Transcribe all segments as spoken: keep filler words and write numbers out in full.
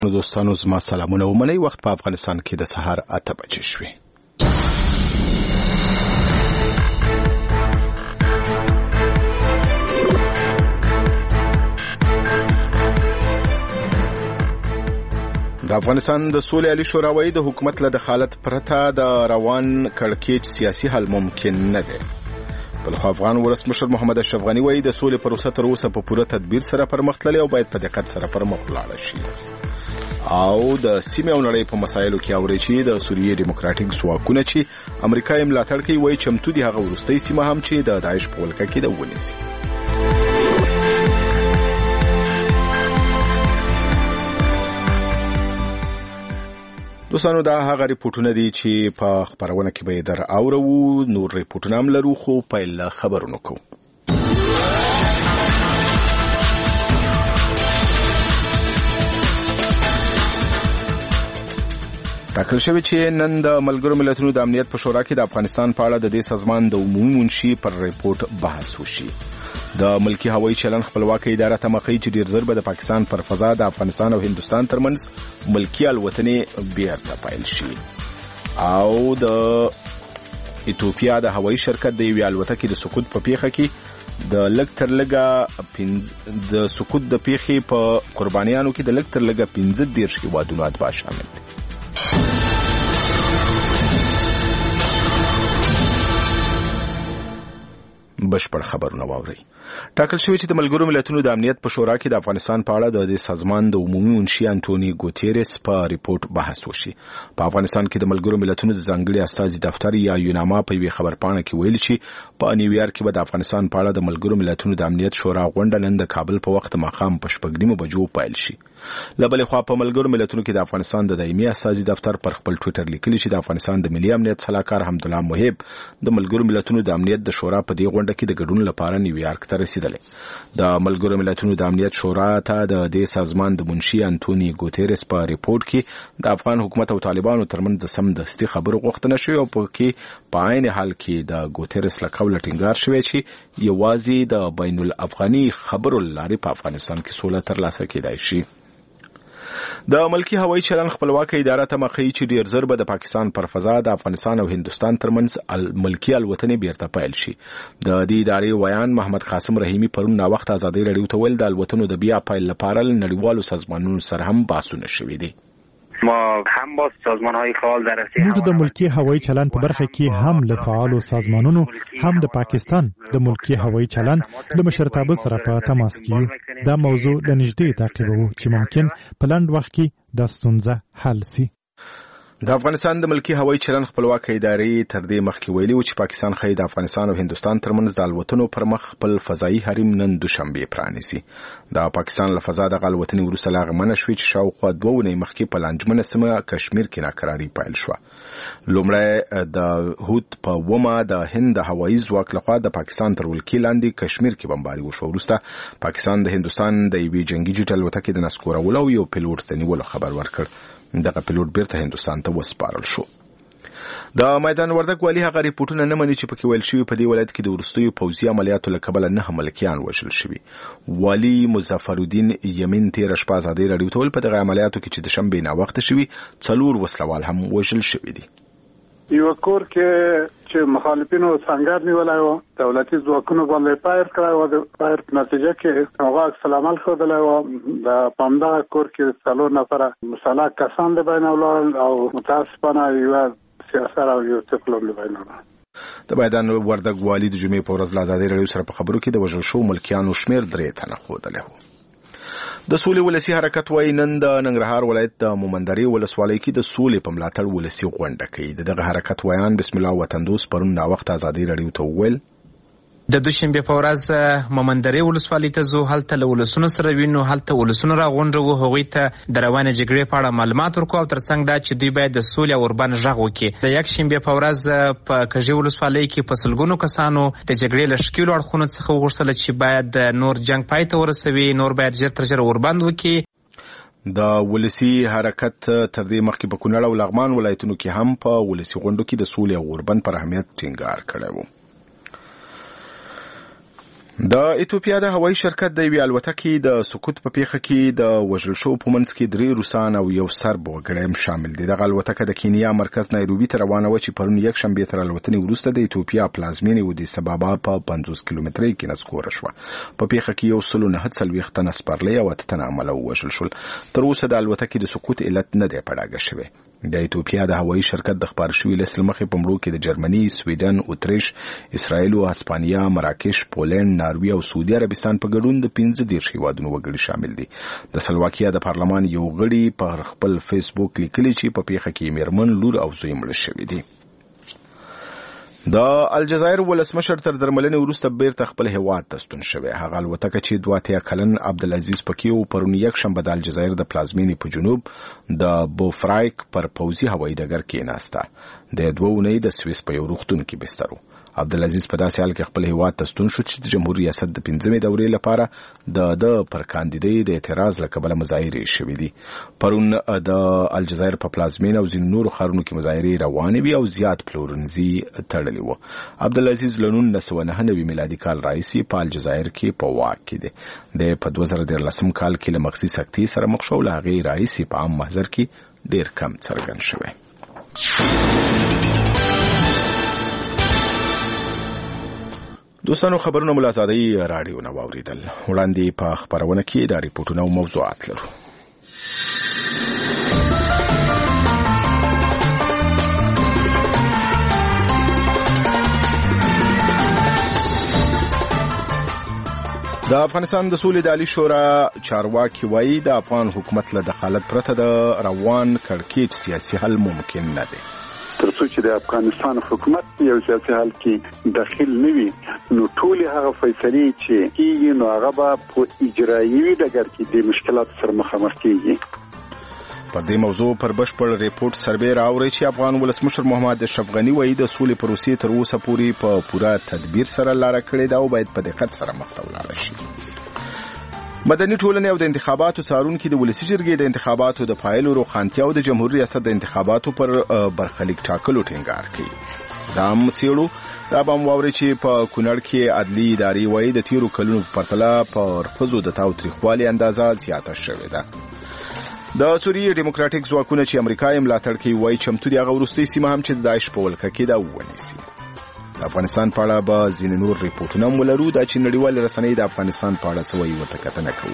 دوستانو زما سلامونه ومنئ. وخت په افغانستان کې د سهار اته بجې شوې. د افغانستان د سولې عالی شورا وايي د حکومت له دخالت پرته د روان کړکېچ سیاسي حل ممکن نه دی. بلخو افغان ولسمشر محمد اشرف غني وايي د سولې پروسه تر اوسه په پوره تدبیر سره پرمخ تللې او باید په دقت سره پرمخ ولاړه شي. او د سیمې او نړۍ په مسایلو کې اوري چې د سوریې ډیموکراټیک ځواکونه چې امریکا یې ملاتړ کوي وايي چمتو دي هغه وروستۍ سیمه هم چې د داعش په ولکه کې ده ونیسي. دوستانو دا هغه ریپورټونه دي چې په خبرونه کې به در اورو. نور ریپورټونه هم لرو خو پیل خبرونه کوو. ټاکل شوی چې نن د ملګرو ملتونو د امنیت په شورا کې د افغانستان په اړه د دې سازمان د عمومي منشي پر ریپورت بحث وشي. د ملکی هوایي چلن خپلواکۍ اداره تمخی چې ډیر زر به د پاکستان پر فضا د افغانستان او هندستان ترمنځ ملکی الوتنې بیرته پیل شي. او د ایتوپیا د هوایي شرکت د یوې الوتکې د سقوط په پیښه کې د لږ تر لږه د سقوط د پیښې په قربانیانو کې د لږ تر لږه پنځه دېرش هیوادونو اتباع شامل دي. بشپړ خبرونه واوري. ټاکل شوی چې د ملګرو ملتونو د امنیت په شورا کې د افغانستان په اړه د دې سازمان د عمومي منشي انټونی ګوتيرس په ریپورت بحث وشي. په افغانستان کې د ملګرو ملتونو د ځانګړي استازي دفتر یا یوناما په یوه خبرپاڼه کې ویلي چې په نیویارک کې به د افغانستان په اړه د ملګرو ملتونو د امنیت شورا غونډه نن د کابل په وخت ماښام په شپږ نیمو بجو پیل شي. له بلې خوا په ملګرو ملتونو کې د افغانستان د دایمي استازي دفتر پر خپل ټویټر لیکلي چې د افغانستان د ملي امنیت سلاکار حمدالله محب د ملګرو ملتونو د امنیت د شورا په دې غونډه کې د ګډون لپاره نیویارک ته رسیدلی. د ملګرو ملتونو د امنیت شورا ته د دې سازمان د منشي انټونی ګوتيرس په ریپورت کې د افغان حکومت او طالبانو ترمنځ د سمدستي خبرو غوښتنه شوې او په کې په عین حال کې د ګوتيرس له قوله ټینګار شوی چې یوازې د بین الافغاني خبرو لارې په افغانستان کې سوله ترلاسه کېدای شي. د ملکی هوایي چلن خپلواکۍ اداره تمخی چې ډیر زر به د پاکستان پر فضا د افغانستان او هندستان ترمنځ ملکی الوتنې بیرته پیل شي. د دې ادارې ویان محمد قاسم رحیمی پرون نا وخت ازادي رادیو ته ویل د الوتنو د بیا پیل لپاره نړیوالو سازمانونو سره هم بحثونه شوي دي. ما هم با سازمان‌های فعال در رسید موږ د ملکی هوایي چلن په برخه کې هم له فعالو سازمانونو هم د پاکستان د ملکی هوایي چلن د مشرتابه سره په تماس کې دا موضوع د نږدې تعقیبوو چې ممکن په لنډ وخت کې د ستونزه حل شي. د افغانستان د ملکی هوایي چلن خپلواکۍ ادارې تر دې مخکې ویلي و چې پاکستان ښایي د افغانستان او هندستان ترمنځ د الوتنو پر مخ خپل فضایي حریم نن دوشنبې پرانیسي. د پاکستان له فضا دغه الوتنې وروسته له هغه منع شوې چې شاوخوا دوه اونۍ مخکې په لانجمنه سیمه کشمیر کې ناکراري پیل شوه. لومړی د هوت په اومه د هند د هوایي ځواک لخوا د پاکستان تر ولکې لاندې کشمیر کې بمباري وشوه. وروسته پاکستان د هندوستان د یوې جنګي جټ الوتکې د نسکورولو او یو پیلوټ ته نیولو خبر ورکړ. دغه پیلوټ بیرته هندوستان ته وسپارل شو. د میدان وردګ والي هغه ریپورټونه نه مني چې پکې ویل شوي په دې ولایت کې د وروستیو پوځي عملیاتو له کبله نه ملکیان وژل شوي. والي مظفرالدین یمین تېره شپه ازادي راډیو ته ویل په دغه عملیاتو کې چې د شنبې ناوخته شوي څلور وسلوال هم وژل شوي دي. یو کور کې چې مخالفینو څنګه نیولای و دولتي ځواکونو باندې پایر کړای و د پایر په نتیجه کې هغه سلام علیکم ښودلی و. د پامدغه کور کې څلور نفره مسلح کسان د بین ولاړل او متاسفانه یوه سیاسر او یو طفل هم د بین ولاړل. د میدان وردګ والي د جمعې په ورځ له ازادي راډیو سره په خبرو کې د وژل شوو ملکیانو شمېر درې تنه ښودلی و. د سولې ولسی حرکت وايي نن د ننګرهار ولایت د مومندرې ولسوالۍ کې د سولې په ملاتړ ولسی غونډه کوي. دغه حرکت ویان بسم الله وطندوس پرون نا وخت ازادي راډیو ته وویل د دوشنبه په ورځ مومندرې ولسوالۍ ته زو هلته له ولسونو سره وینو هلته ولسونو راغونډو هغوی ته د روانې جګړې په اړه معلومات ورکو او ترڅنګ دا چې دوی باید د سولې او اوربند غږ وکړي. د یک شنبه په ورځ په کږي ولسوالۍ کې په سلګونو کسانو د جګړې له ښکیلو اړخونو څخه وغوښتل چې باید نور جنگ پای ته ورسوي نور باید ژر تر ژره اوربند وکړي. د ولسی حرکت تر دې مخکې په کونړ او لغمان ولایتونو کې هم په ولسی غونډو کې د سولې او اوربند پر اهمیت ټینګار کړی و. د ایتوپیا د هوایي شرکت د یوې الوتکې د سقوط په پیښه کې د وژل شو په منځ کې درې روسان او یو سرب وګړی هم شامل دي. دغه الوتکه د کینیا مرکز نایروبي ته روانه وه چې پرون یکشنبې تر الوتنې وروسته د ایتوپیا پلازمینې ادیس ابابا په پنځوس کیلومترۍ کې نسکوره شوه. په پیښه کې یو سل نهه څلوېښت تنه سپرلي او اته تنه عمله ووژل شول. تر اوسه د الوتکې د سقوط علت نه دی په ډاګه شوی. د ایتوپیا د هوایي شرکت د خبر شوی لیست مخې په مړو کې د جرمني، سویډن، اتریش، اسرائیل او هسپانیا، مراکش، پولند، ناروې او سعودي عربستان په ګډون د پنځه دېرش هیوادونو وګړي شامل دي. د سلواکیا د پارلمان یو غړي په خپل فیسبوک لیکلي چې په پیښه کې میرمن، لور او زوی مړه شوي دي. د الجزایر ولسمشر تر درملنې وروسته بیرته خپل هیواد ته ستون شوی. هغه الوتکه چې دوه اتیا کلن عبدالعزیز پکې و پرون یکشنبه د الجزایر د پلازمینې په جنوب د بوفرایک پر پوځي هوایي ډګر کې ناسته. د دوه اونۍ د سویس په یو روغتون کې بستر و. عبدالعزیز په داسې حال کې خپل هیواد ته ستون شو چې د جمهور ریاست د پنځمې دورې لپاره د د پر کاندیدۍ د اعتراض له کبله مظاهرې شوې دي. پرون د الجزایر په پلازمینه او ځینو نورو ښارونو کې مظاهرې روانې وي او زیات پلورنځي تړلي وو. عبدالعزیز له نولس سوه نهه نوي میلادي کال راهیسې په الجزایر کې په واک کې دی. د په دوه زره دیارلسم کال کې له مغزي سکتې سره مخ شو. له هغې راهیسې په عام محضر کې ډېر کم څرګند شوی. دوستانو خبرونه مو له ازادۍ راډیو نه واورېدل. وړاندې په خپرونه کې دا ریپورټونه او موضوعات لرو. د افغانستان د سولې د عالی شورا چارواکي وایي د افغان حکومت له دخالت پرته د روان کړکېچ سیاسي حل ممکن نه دی. ترڅو چې د افغانستان حکومت یو سیاسي حل کې داخل نه وي نو ټول هغه فیصلې چې کیږي نو هغه به په اجرایي ډګر کې د مشکلات سره مخامخ کیږي. پر دې موضوع پر بشپړ ریپورت سروې راوړی چې افغان ولسمشر محمد اشرف غني وایي د سولې پروسې تر اوسه پورې په پوره تدبیر سره لاره کړې ده او باید په دقت سره مخته ولاړه شي. مدني ټولنې او د انتخاباتو څارونکي د ولسي جرګې د انتخاباتو د پایلو روښانتیا او د جمهور ریاست د انتخاباتو پر برخلیک ټاکلو ټینګار کوي. دا هم څېړو دا به هم واورئ چې په کونړ کې عدلي ادارې وایي د تېرو کلونو په پرتله پر ښځو د تاوتریخوالي اندازه زیاته شوې ده. د سوریې ډیموکراټیک ځواکونه چې امریکا یې ملاتړ کوي وایي چمتو دي هغه وروستۍ سیمه هم چې د داعش په ولکه کې ده ونیسي. د افغانستان په اړه به ځینې نور ریپورټونه هم ولرو. دا چې نړیوالې رسنۍ د افغانستان په اړه څه وایي ورته کتنه کوو.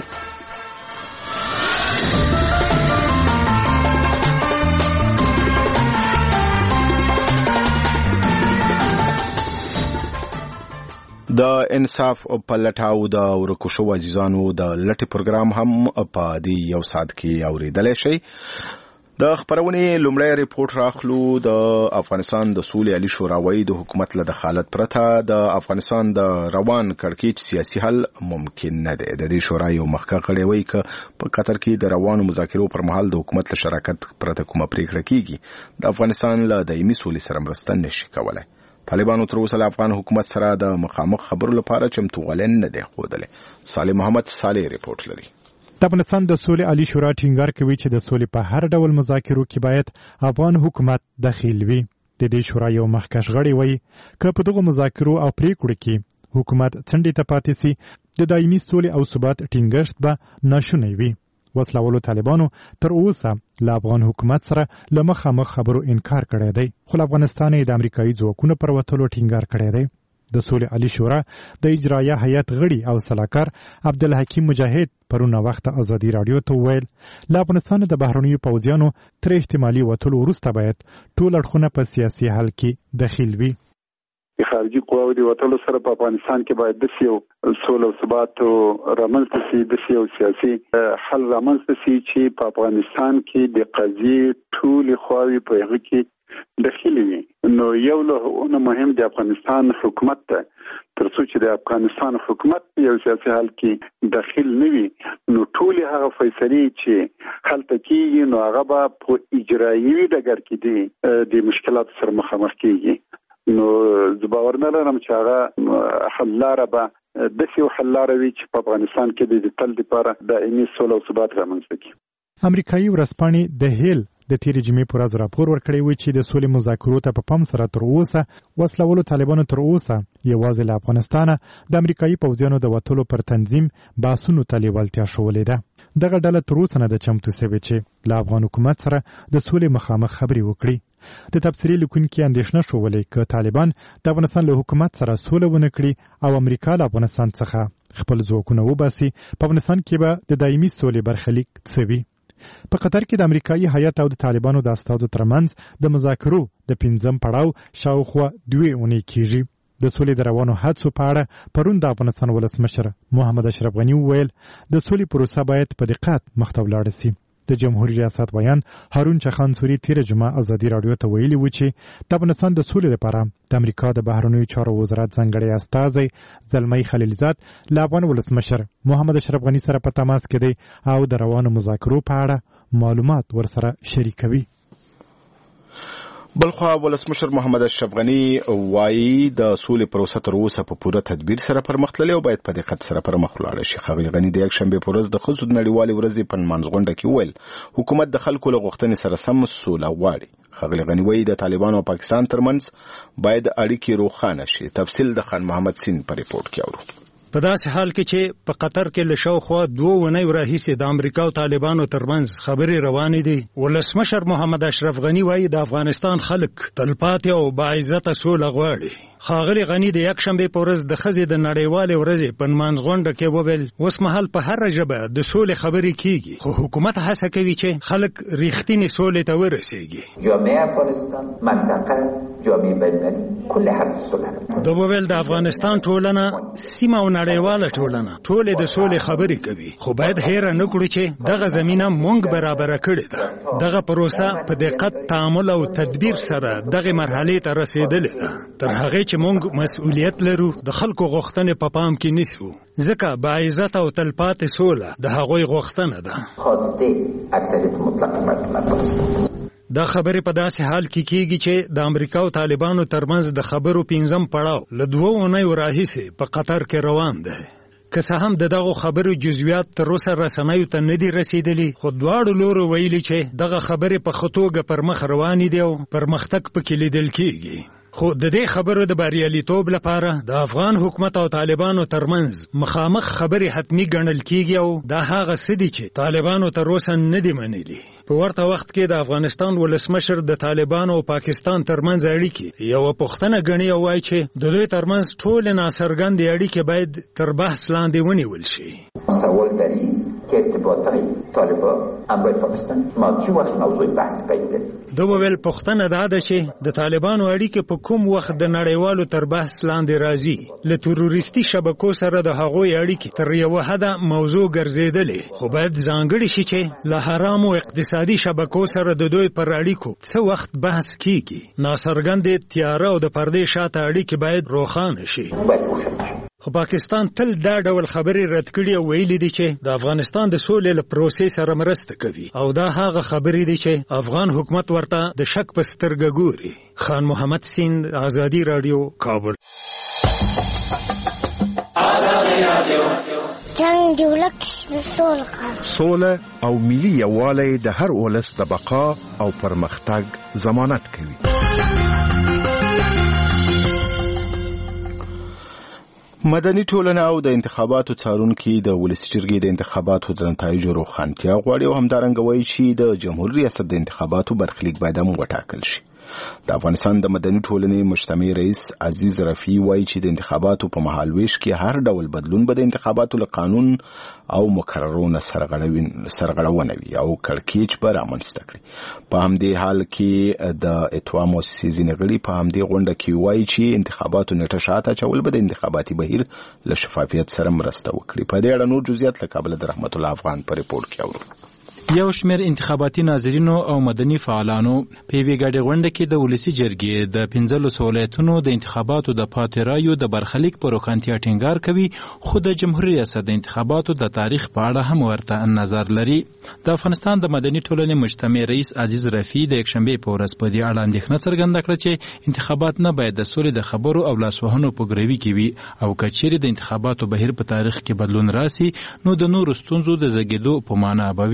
د انصاف په لټاو د ورکو شو عزیزانو د لټي پروګرام هم په دې یو ساعت کې اوریدلای شي. د خبرونې لومړی ریپورت راخلو. د افغانستان د سولې عالی شورا وایي د حکومت له دخالت پرته د افغانستان د روان کړکېچ سیاسي حل ممکن نه دی. د دې شورا یو مخکښ غړی وایي چې په قطر کې د روانو مذاکرو پر مهال د حکومت له شراکت پرته کومه پریکړه کیږي د افغانستان له دایمي سولې سره مرسته نشي کولای. طالبانو تر اوسه له افغان حکومت سره د مخامخ خبرو لپاره چمتووالی نه دی ښودلی. صالح محمد صالح ریپورټ لري. د افغانستان د سولې عالی شورا ټینګار کوي چې د سولې په هر ډول مذاکرو کې باید افغان حکومت دخیل وي. د دې شورا یو مخکښ غړی وایي که په دغو مذاکرو او پریکړو کې حکومت څنډې ته پاتې سي د دایمي سولې او ثبات ټینګښت به ناشونی وي. وسلوالو طالبانو تر اوسه له افغان حکومت سره له مخامخ خبرو انکار کړی دی خو افغانستان یې د امریکایي ځواکونو پر وتلو ټینګار کړی دی. د سولې عالی شورا د اجرایه هیئت غړي او سلاکار عبدالحکیم مجاهد پرونه وخت ازادي رادیو ته ویل له افغانستان د بهرنیو پوځیانو تر احتمالي وتلو وروسته باید ټول اړخونه په سیاسي حل کې دخیل وي. خارجي قواو د وټلو سره په افغانستان کې باید د سیو سولې او ثبات رامنځته شي، د سیو سیاسي حل رامنځته شي چې په افغانستان کې د قضیې ټولې خواوې په هغه کې دخیل وي. نو یو له مهم د افغانستان حکومت ته ترڅو چې د افغانستان حکومت یو سیاسي حل کې داخل نه وي نو ټولې هغه فیصلې چې هلته کېږي نو هغه به په اجرایي ډګر کې دي د مشکلاتو سره مخامخ کېږي. نو زه باور نه لرم چې هغه حل لاره به داسې یو حل لاره وي چې په افغانستان کې د تل لپاره دایمي سوله او ثبات رامنځته کړي. امریکایي ورځپاڼې د هیل د تیرې جمعې په ورځ راپور ورکړی و چې د سولې مذاکرو ته په پام سره تر اوسه وسلهوالو طالبانو تر اوسه یوازې له افغانستانه د امریکایي پوځیانو د وتلو پر تنظیم باسونو ته لیوالتیا ښولې ده. دغه ډله تر اوسه نه ده چمتو سوې چې له افغان حکومت سره د سولې مخامخ خبرې وکړي. د تبصرې لیکونکي اندېښنه ښولې که طالبان د افغانستان له حکومت سره سوله ونه کړي او امریکا له افغانستان څخه خپل ځواکونه وباسي، په افغانستان کې به د دایمي سولې برخلیک څه وي. په قطر کې د امریکایي هیات او د طالبانو د استازو ترمنځ د مذاکرو د پنځم پړاو شاوخوا دوې اونۍ کېږي. د سولې د روانو هڅو په اړه پرون د افغانستان ولسمشر محمد اشرف غني وویل د سولې پروسه باید په دقت مخته ولاړه سي. د جمهوریت ریاست بیان هارون چخان سوري تیره جمعه ازادي رادیو ته ویلي و چې د افغانستان د سولې لپاره د امریکا د بهرنیو چارو وزارت ځانګړی استازی زلمی خلیلزاد له افغان ولسمشر محمد اشرف غني سره په تماس کې دی او د روانو مذاکرو په اړه معلومات ورسره شریکوي. بلخوا ولسمشر محمد اشرف غني وایي د سولې پروسه تر اوسه په پوره تدبیر سره پرمخ تللې او باید په دقت سره پرمخ ولاړه شي. ښاغلي غني د یکشنبې په ورځ د ښځو د نړیوالې ورځې په نمانځغونډه کې وویل حکومت د خلکو له غوښتنې سره سم سوله غواړي. ښاغلي غني وایي د طالبانو او پاکستان ترمنځ باید اړیکې روښانه شي. تفصیل د خان محمد سین په ریپورت کې اورو. په داسې حال کې چې په قطر کې له شاوخوا دوه اونۍ راهیسې د امریکا او طالبانو ترمنځ خبرې روانې دي، ولسمشر محمد اشرف غني وایي د افغانستان خلک تلپاتې او باعزته سوله غواړي. ښاغلي غني د یکشنبې په ورځ د ښځې د نړیوالې ورځې په نمانځغونډه کې وویل اوس مهال په هره ژبه د سولې خبرې کیږي، خو حکومت هڅه کوي چې خلک ریښتینې سولې ته ورسیږي. جامعه افغانستان منطقه جامعه بین‌المللي کل حرف صلح. دا وویل د افغانستان ټولنه سیمه او نړیواله ټولنه ټولې د سولې خبرې کوي، خو باید هېره نه کړو چې دغه زمینه مونږ برابره کړې ده. دغه پروسه په دقت، تعامل او تدبیر سره دغه مرحلې ته رسېدلې ده. تر هغې چې مونږ مسؤلیت لرو د خلکو غوښتنې په پام کې نیسو، ځکه باعزته او تلپاتې سوله د هغوی غوښتنه ده. خواسته اکثریت مطلق مردم افغانستان. دا خبرې په داسې حال کې کېږي چې د امریکا او طالبانو ترمنځ د خبرو پنځم پړاو له دوه اونیو راهیسې په قطر کې روان دی. که څه هم د دغو خبرو جزئیات تر اوسه رسنیو ته نه دي رسېدلي، خو دواړو لورو ویلي چې دغه خبرې په ښه توګه پر مخ روانې دي او پرمختګ پکې لیدل کېږي. خو د دې خبرو د بریالیتوب لپاره د افغان حکومت او طالبانو ترمنځ مخامخ خبرې حتمی ګڼل کېږي او دا هغه څه دي چې طالبانو تر اوسه نه دي منلي. په ورته وخت کې د افغانستان ولسمشر د طالبانو او پاکستان ترمنځ اړیکې یوه پوښتنه ګڼي او وایي چې د دوی ترمنځ ټولې ناڅرګندې اړیکې باید تر بحث لاندې ونیول شي. سوال در است که ارتباطهای طالبان همراه پاکستان ما چه وقت موضوع بحث پیدا ده وویل پوښتنه دا ده چې د طالبانو اړیکې په کوم وخت د نړیوالو تر بحث لاندې راځي. له تروریستي شبکو سره د هغوی اړیکې تر یوه حده موضوع ګرځېدلې، خو باید ځانګړې شي چې له حرامو اقتصادي شبکو سره د دوی پر اړیکو څه وخت بحث کیږي. ناڅرګندې تیاره او د پردې شاته اړیکې باید روښانه شي. خو پاکستان تل دا ډول خبرې رد کړي او ویلي دي چې د افغانستان د سولې له پروسې سره مرسته کوي او دا هغه خبرې دي چې افغان حکومت ورته د شک په سترګه ګوري. خان محمد سیند، آزادي رادیو، کابل. جنگ دولت د سولې سوله او ملي یووالی د هر ولس د بقا او پرمختګ ضمانت کوي. مدني ټولنه او د انتخاباتو څارونکي د ولسي جرګې د انتخاباتو د نتایجو روښانتیا غواړي او همدارنګه وایي چې د جمهوریت ریاست د انتخاباتو برخلیک باید هم وټاکل شي. د افغانستان د مدني ټولنې مجتمع رئیس عزیز رفیع وایي چې د انتخاباتو په مهالویش کې هر ډول بدلون به د انتخاباتو له قانون او مقررو نه سرغړونه وي او کړکېچ به رامنځته کړي. په همدې حال کې د اتوا مؤسسې ځینې غړي په همدې غونډه کې وایي چې انتخاباتو نیټه شاته اچول به د انتخاباتي بهیر له شفافیت سره مرسته وکړي. په دې اړه نور جزئیات له کابل د رحمت الله افغان په ریپورت کې اورو. یو شمېر انتخاباتي ناظرینو او مدني فعالانو په یوې ګډې غونډه کې د ولسي جرګې د پنځلسو ولایتونو د انتخاباتو د پاتې رایو د برخلیک په روښانتیا ټینګار کوي، خو د جمهوریت ریاست د انتخاباتو د تاریخ په اړه هم ورته نظر لري. د افغانستان د مدني ټولنې مجتمع رئیس عزیز رفیع د یکشنبې په ورځ په دې اړه اندېښنه څرګنده کړه چې انتخابات نه باید د سولې د خبرو او لاسوهنو په ګروي کې وي او که چیرې د انتخاباتو بهیر په تاریخ کې بدلون راسي نو د نورو ستونزو د زېږېدو په معنا به وي.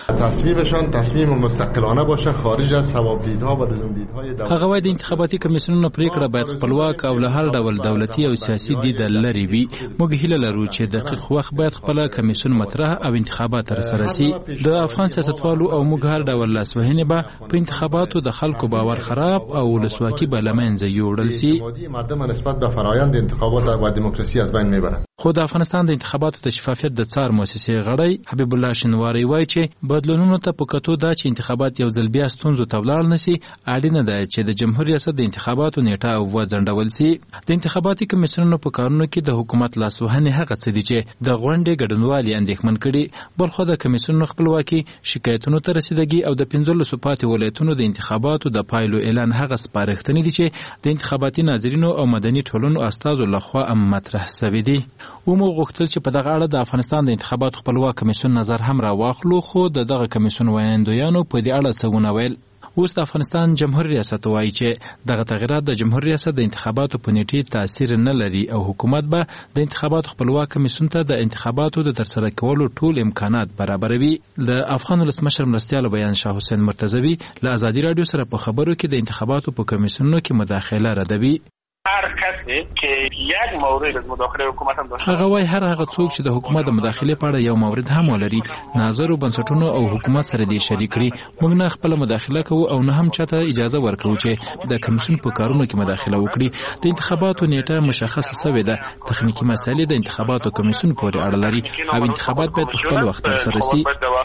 تصویبشان تصمیم مستقلانه باشه خارج از ثوابدیدها و لزومدیدهای دولت. هغه وایي د انتخاباتي کمیسیونونو پریکړه باید خپلواک او له هر ډول دولتي او سیاسي دید لرې وي. موږ هیله لرو چې دقیق وخت باید خپل کمیسیون مطرح او انتخابات ترسره شي. د افغان سیاستوالو او موږ هر ډول لاسوهنې به په انتخاباتو د خلکو باور خراب او ولسواکي به له منځه یوړل شي. مردم نسبت به فرایند انتخابات و دموکراسی از بین میبرند. خو د افغانستان د انتخاباتو د شفافیت د څار مؤسسې غړی حبیب الله شینواری وایي چې بدلونونو ته په کتو دا چې انتخابات یو ځل بیا ستونزو ته ولاړ نشي اړینه ده چې د جمهور ریاست د انتخاباتو نیټه وځنډول شي. د انتخاباتي کمیسیونونو په کارونو کې د حکومت لاسوهنې هغه څه دي چې د غونډې ګډونوالي اندېښمن کړي. بلخو د کمیسیونونو خپلواکي شکایتونو ته رسیدګي او د پنځلسو پاتې ولایتونو د انتخاباتو د پایلو اعلان هغه سپارښتنې دي چې د انتخاباتي ناظرینو او مدني ټولنو استازو لخوا مطرح شوي دي. ومو غوښتل چې په دغه اړه د افغانستان د انتخاباتو خپلواک کمیسیون نظر هم راواخلو، خو د دغه کمیسیون ویاندویانو په دې اړه څه ونه ویل. اوس د افغانستان جمهور ریاست وایي چې دغه تغیرات د جمهور ریاست د انتخاباتو په نیټې تاثیر نه لري او حکومت به د انتخاباتو خپلواک کمیسیون ته د انتخاباتو د ترسره کولو ټول امکانات برابروي. د افغان ولسمشر مرستیال بیان شاه حسین مرتضوی له ازادي رادیو سره په خبرو کې د انتخاباتو په کمیسیونونو کې مداخله ردوي. هر کسی که یک مورد از مداخله حکومت هم داشته هغه وای هر هغه څوک چې د حکومت د مداخله په اړه یو مورد هم ولري ناظر او بنسټونو او حکومت سره دې شریک کړي. موږ نه خپل مداخله کوو او نه هم چاته اجازه ورکوو چې د کمیسیون په کارونو کې مداخله وکړي. د انتخاباتو نیټه مشخصه شوې ده. تخنیکی مسایل د انتخاباتو کمیسیون پورې اړه لري او انتخابات باید په خپل وخت ترسره شي.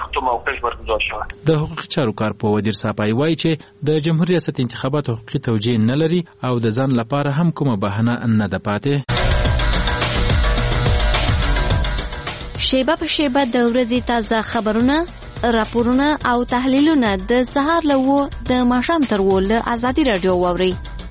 د حقوقي چارو کارپو وزیر صاحب وایي چې د جمهور ریاست انتخابات حقوقي توجیه نه لري او د ځان لپاره هم کومه بهانه نه ده پاتې. شیبه په شیبه د ورځې تازه خبرونه، راپورونه او تحلیلونه د سهار له و د ماښام تر و له ازادي رادیو واورئ.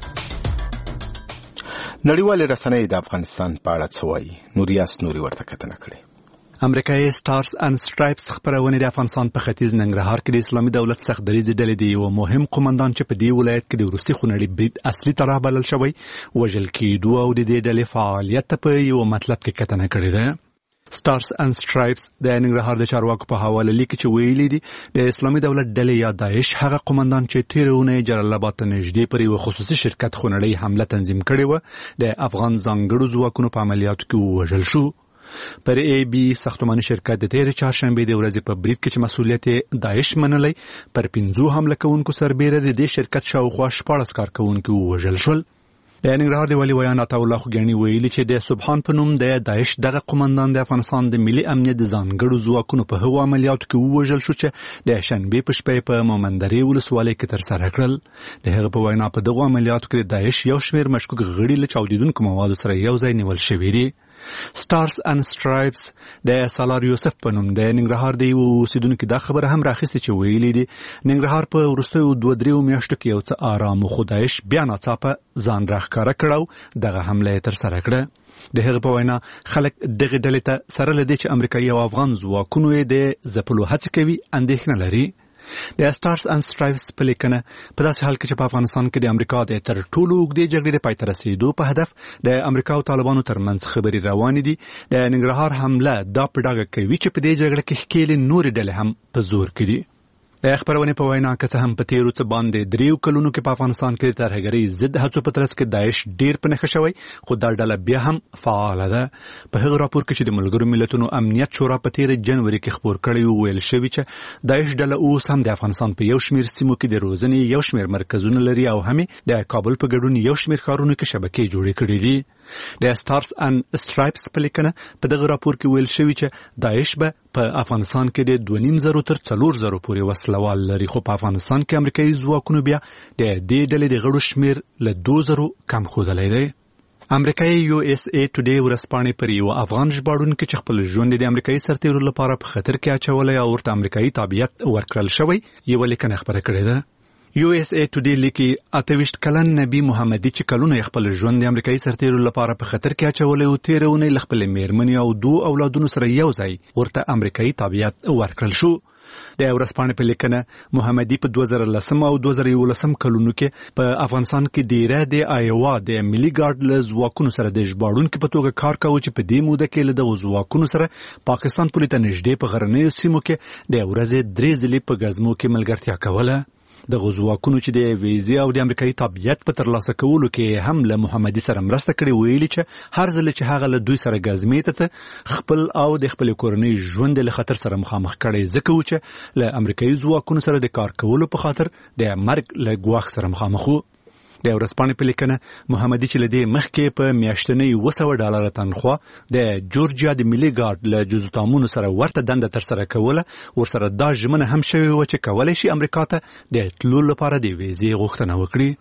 نړیوالې رسنۍ د افغانستان په اړه څه وایي؟ نوریاس نوري ورته کتنه کړې. امریکایي سټارز اند سټرایپس خبرونه د افغانستان په ختیځ ننګرهار کې د اسلامي دولت څخه دریځ ډلې دی او مهم قومندان چې په دې ولایت کې د وروستي خونړي برید اصلي طرح بلل شوی وژل کېدو او د دې ډلې فعالیت په یو مطلب کې کتنه کړې ده. سټارز اند سټرایپس د ننګرهار د چارواکو په حواله لیکي چې ویلي دي د اسلامي دولت ډلې یا داعش هغه قومندان چې تیرونه جلال آباد ته نږدې پر یو خصوصي شرکت خونړی حمله تنظیم کړې و د افغان ځانګړو ځواکونو په عملیاتو کې وژل شو. پر ای بی ساختماني شرکت د تیر چهارشنبه د ورځې په برید کې چې مسؤلیت داعش منلی پر پنځو حمله کوونکو سربېره د دې شرکت شاوخوا شپاړس کارکوونکي وژل شول. د ننګرهار د والي ویان عطا الله خوګیاني ویلي چې د سبحان په نوم د داعش دغه قومندان د افغانستان د ملي امنیت د ځانګړو ځواکونو په هغو عملیاتو کې وژل شو چې د شنبې په شپه په مومندرې ولسوالۍ کې ترسره کړل. د هغه په وینا په دغو عملیاتو کې د داعش یو شمېر مشکوک غړي له چاودیدونکو موادو سره یو ځای نیول شوي دي. سټارز اند سټرایپس د سالار یوسف په نوم د ننګرهار د یو اوسیدونکو دا خبره هم راخیستې چې ویلي دي ننګرهار په وروستیو دوه دریو میاشتو کې یو څه آرام خو داعش بیا ناڅاپه ځان راښکاره کړو دغه حمله یې ترسره کړه. د هغه په وینا خلک دغه ډلې ته سره له دې چې امریکایي او افغان ځواکونو یې د ځپلو هڅې کوي اندېښنه لري. د سټارز اند سټرایپس په لیکنه په داسې حال کې چې په افغانستان کې د امریکا د تر ټولو اوږدې جګړې د پای ته رسېدو په هدف د امریکا او طالبانو ترمنځ خبرې روانې دي، د ننګرهار حمله دا په ډاګه کوي چې په دې جګړه کې ښکېلې نورې ډلې هم په زور کړي. د خبرونې په وینا که څه هم په تیرو څه باندې دریو کلونو کې په افغانستان کې د ترهګرۍ ضد هڅو په ترڅ کې داعش ډیر په نښه شوی خو دا ډله بیا هم فعاله ده. په هغه راپور کې چې د ملګرو ملتونو امنیت شورا په تیر جنوري کې خبر کړی ویل شوی چې داعش ډله اوس هم د افغانستان په یو شمېر سیمو کې د روزنې یو شمېر مرکزونه لري او هم د کابل په ګډون یو شمېر ښارونو کې شبکې جوړې کړې دي. د سټارز اند سټرایپس په لیکنه په دغه راپور کې ویل شوی چې داعش به په افغانستان کې د دوه نیم زرو تر څلور زرو پورې وسلوال لري خو په افغانستان کې امریکایي ځواکونو بیا د دې ډلې د غړو شمېر له دوه زرو کم ښودلی دی. امریکایي یو اس ای ټوډے ورځپاڼې پر یو افغان ژباړونکي چې خپل ژوند د امریکایي سرتیرو لپاره په خطر کې اچولی او ورته امریکایي تابعیت ورکړل شوی یوه لیکنه خپره کړې ده. یو اس ای ټوډے لیکي اته ویشت کلن نبی محمدي چې کلونه خپل ژوند د امریکایي سرتیرو لپاره په خطر کې اچولی او تیرونه خپل میرمنې او دوه اولادونو سره یو ځای ورته امریکایي تابعیت ورکړل شو. د ورځپاڼې په لیکنه محمدي په دوه زره لسم او دوه زره یولسم کلونو کې په افغانستان کې ډیره د آیوا د ملي ګارد له ځواکونو سره د ژباړونکو په توګه کار کاوه چې په دې موده کې له دغو ځواکونو سره پاکستان پولې ته نږدې په غرنیو سیمو کې د ورځې درې ځلې په ګزمو کې ملګرتیا کوله. د غزواکونو چې د ویزې او د امریکایي تابعیت په ترلاسه کولو کې هم له محمدي سره مرسته کړې ویلي چې هر ځل چې هغه له دوی سره ګزمې ته خپل او د خپل کورنۍ ژوند له خطر سره مخامخ کړي ځکه چې له امریکایي ځواکونو سره د کار کولو په خاطر د مرګ له ګواښ سره مخامخ وو. د ورځپاڼې په لیکنه محمدي چې له دې مخکې په میاشتنۍ اوه سوه ډالره تنخوا د جورجیا د ملي ګارد له جزوتامونو سره ورته دنده ترسره کوله، ورسره دا ژمنه هم شوې وه چې کولی شي امریکا ته د تلو لپاره د ویزې غوښتنه وکړي.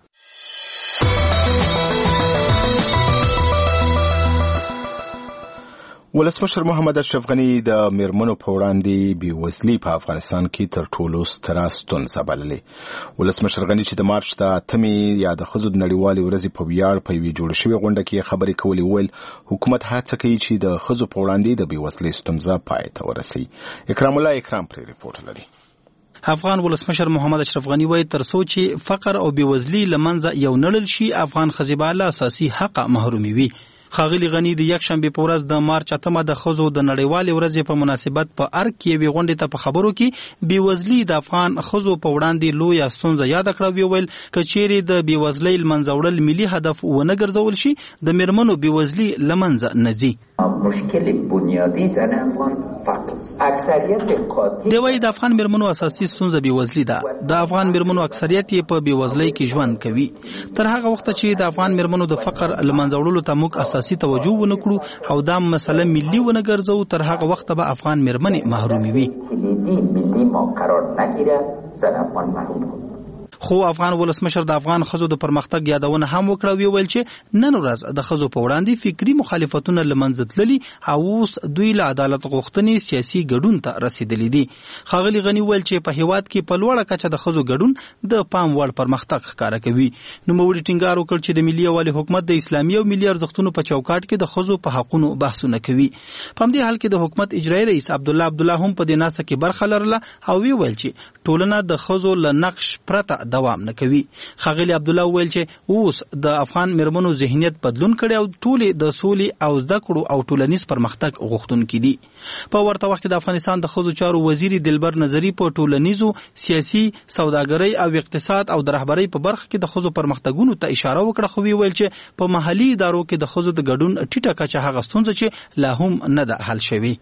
ولسمشر محمد اشرف غني د میرمنو په وړاندې بېوزلي په افغانستان کې تر ټولو ستره ستونزه بللې. ولسمشر غني چې د مارچ د اتمې یا د ښځو د نړیوالې ورځې په ویاړ په یوې جوړه شوې غونډه کې خبرې کولې، وویل حکومت هڅه کوي چې د ښځو په وړاندې د بېوزلۍ ستونزه پای ته ورسوي. اکرام الله اکرام پرې رپورټ لري. افغان ولسمشر محمد اشرف غني وایي تر څو چې فقر او بېوزلي له منځه یو نړل شي، افغان ښځې به له اساسي حقه محرومې وي. ښاغلي غني د یکشنبې په ورځ د مارچ اتمه د ښځو د نړیوالې ورځې په مناسبت په ارګ کې یوې غونډې ته په خبرو کې بېوزلي د افغان ښځو په وړاندې لویه ستونزه یاده کړه. ویل که چیرې د بېوزلۍ له منځه وړل ملي هدف ونه ګرځول شي، د میرمنو بېوزلي له منځه نه ځي. مشکل بنیادی زن افغان فقر اکثریت قاطع دی. وایي د افغان میرمنو اساسي ستونزه بېوزلي ده. د افغان میرمنو اکثریت یې په بېوزلۍ کې ژوند کوي. تر هغه وخته چې د افغان میرمنو د فقر له منځه وړلو ته موږ اساسي توجه ونه کړو او دا مسله ملي ونه ګرځو، تر هغه وخته به افغان میرمنې محرومې وي. کلیدی ملي ما قرار نگیره زن افغان محروم بود. خو افغان ولسمشر د افغان ښځو د پرمختګ یادونه هم وکړه. ویل چې نن ورځ د ښځو په وړاندې فکري مخالفتونه له منځه تللي او اوس دوی له عدالت غوښتنې سیاسي ګډون ته رسیدلي دي. ښاغلي غني ویل چې په هیواد کې په لوړه کچه د ښځو ګډون د پام وړ پرمختګ ښکاره کوي. نوموړي ټینګار وکړ چې د ملي یووالي حکومت د اسلامي او ملي ارزښتونو په چوکاټ کې د ښځو په حقونو بحثونه کوي. په همدې حال کې د حکومت اجرایي رئیس عبدالله عبدالله هم په دې ناسته کې برخه لرله او ویل چې ټولنه د ښځو له نقش پرته دوام نه کوي. ښاغلي عبدالله ویل چې اوس د افغان میرمنو ذهنیت بدلون کړي او ټولې د سولې او زده کړو او ټولنیز پرمختګ غوښتونکي دي. په ورته وخت کې د افغانستان د ښځو چارو وزیر دلبر نظري په ټولنیزو، سیاسي، سوداګرۍ او اقتصاد او د رهبرۍ په برخه کې د ښځو پرمختګونو ته اشاره وکړه. خو ویل چې په محلي ادارو کې د ښځو د ګډون ټیټه کچه هغه ستونزه چې لا هم نه ده حل شوې.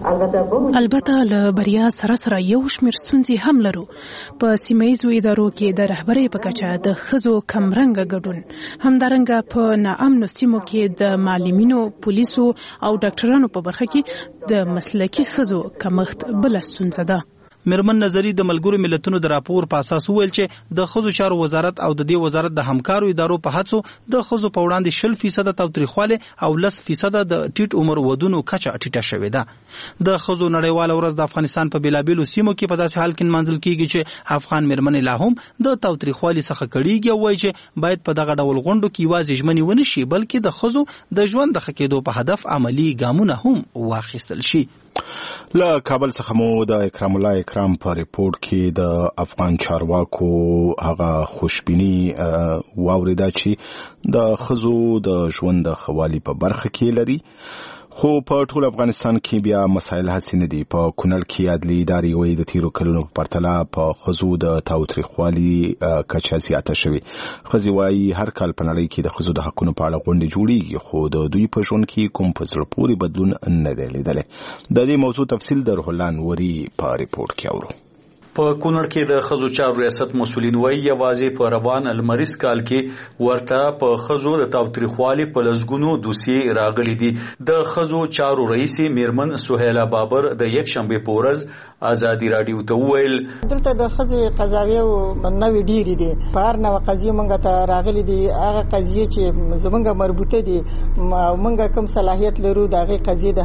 البته له بریا سره سره یو شمېر ستونزې هم لرو. په سیمهیزو ادارو کې د رهبرۍ په کچه د ښځو کمرنګه ګډون، همدارنګه په ناامنو سیمو کې د معلمینو، پولیسو او ډاکټرانو په برخه کې د مسلکي ښځو کمښت بله ستونزه ده. میرمن نظری د ملګرو ملتونو د راپور په اساس ویل چې د ښځو چارو وزارت او د دې وزارت د همکارو ادارو په هڅو د ښځو په وړاندې شل فیصده تاوتریخواله او لس فیصده د ټیټ عمر ودونو کچه ټیټه شوې ده. د ښځو نړیواله ورځ د افغانستان په بیلابیلو سیمو کې په داسې حال کې نمانځل کیږي چې افغان میرمنې لا هم د تاوتریخوالي څخه کړيږي او وایي چې باید په دغه ډول غونډو کې یوازې ژمنې ونه شي، بلکې د ښځو د ژوند د ښه کېدو په هدف عملی ګامونه هم واخیستل شي. له کابل څخه مو د اکرام الله اکرام په ریپورت کې د افغان چارواکو هغه خوشبیني واوریده چې د ښځو د ژوند د ښه والي په برخه کې لري. خو په ټول افغانستان کې بیا مسایل هسې نه دي. په کونړ کې عدلي ادارې وایي د تیرو کلونو په پرتله په ښځو د تاوتریخوالي کچه زیاته شوې. ښځې وایي هر کال په نړۍ کې د ښځو د حقونو په اړه غونډې جوړېږي، خو د دوی په ژوند کې کوم په زړه پورې بدلون نه دی لیدلی. د دې موضوع تفصیل د روح الله نوري په ریپورت کې اورو. په کونړ کې د ښځو چارو ریاست مسؤلین وایي یوازې په روان لمریز کال کې ورته په ښځو د تاوتریخوالي په لسګونو دوسیې راغلي دي. د ښځو چارو رئیس میرمن سهیله بابر د یکشنبې په ورځ ازادي راډیو ته وویل دلته د ښځې قضاوي او نوې ډېرې دي. په هر نوع قضیې موږ ته راغلي دي. هغه قضیې چې زموږ مربوطه دي، موږ کوم صلاحیت لرو د هغې قضیې د حل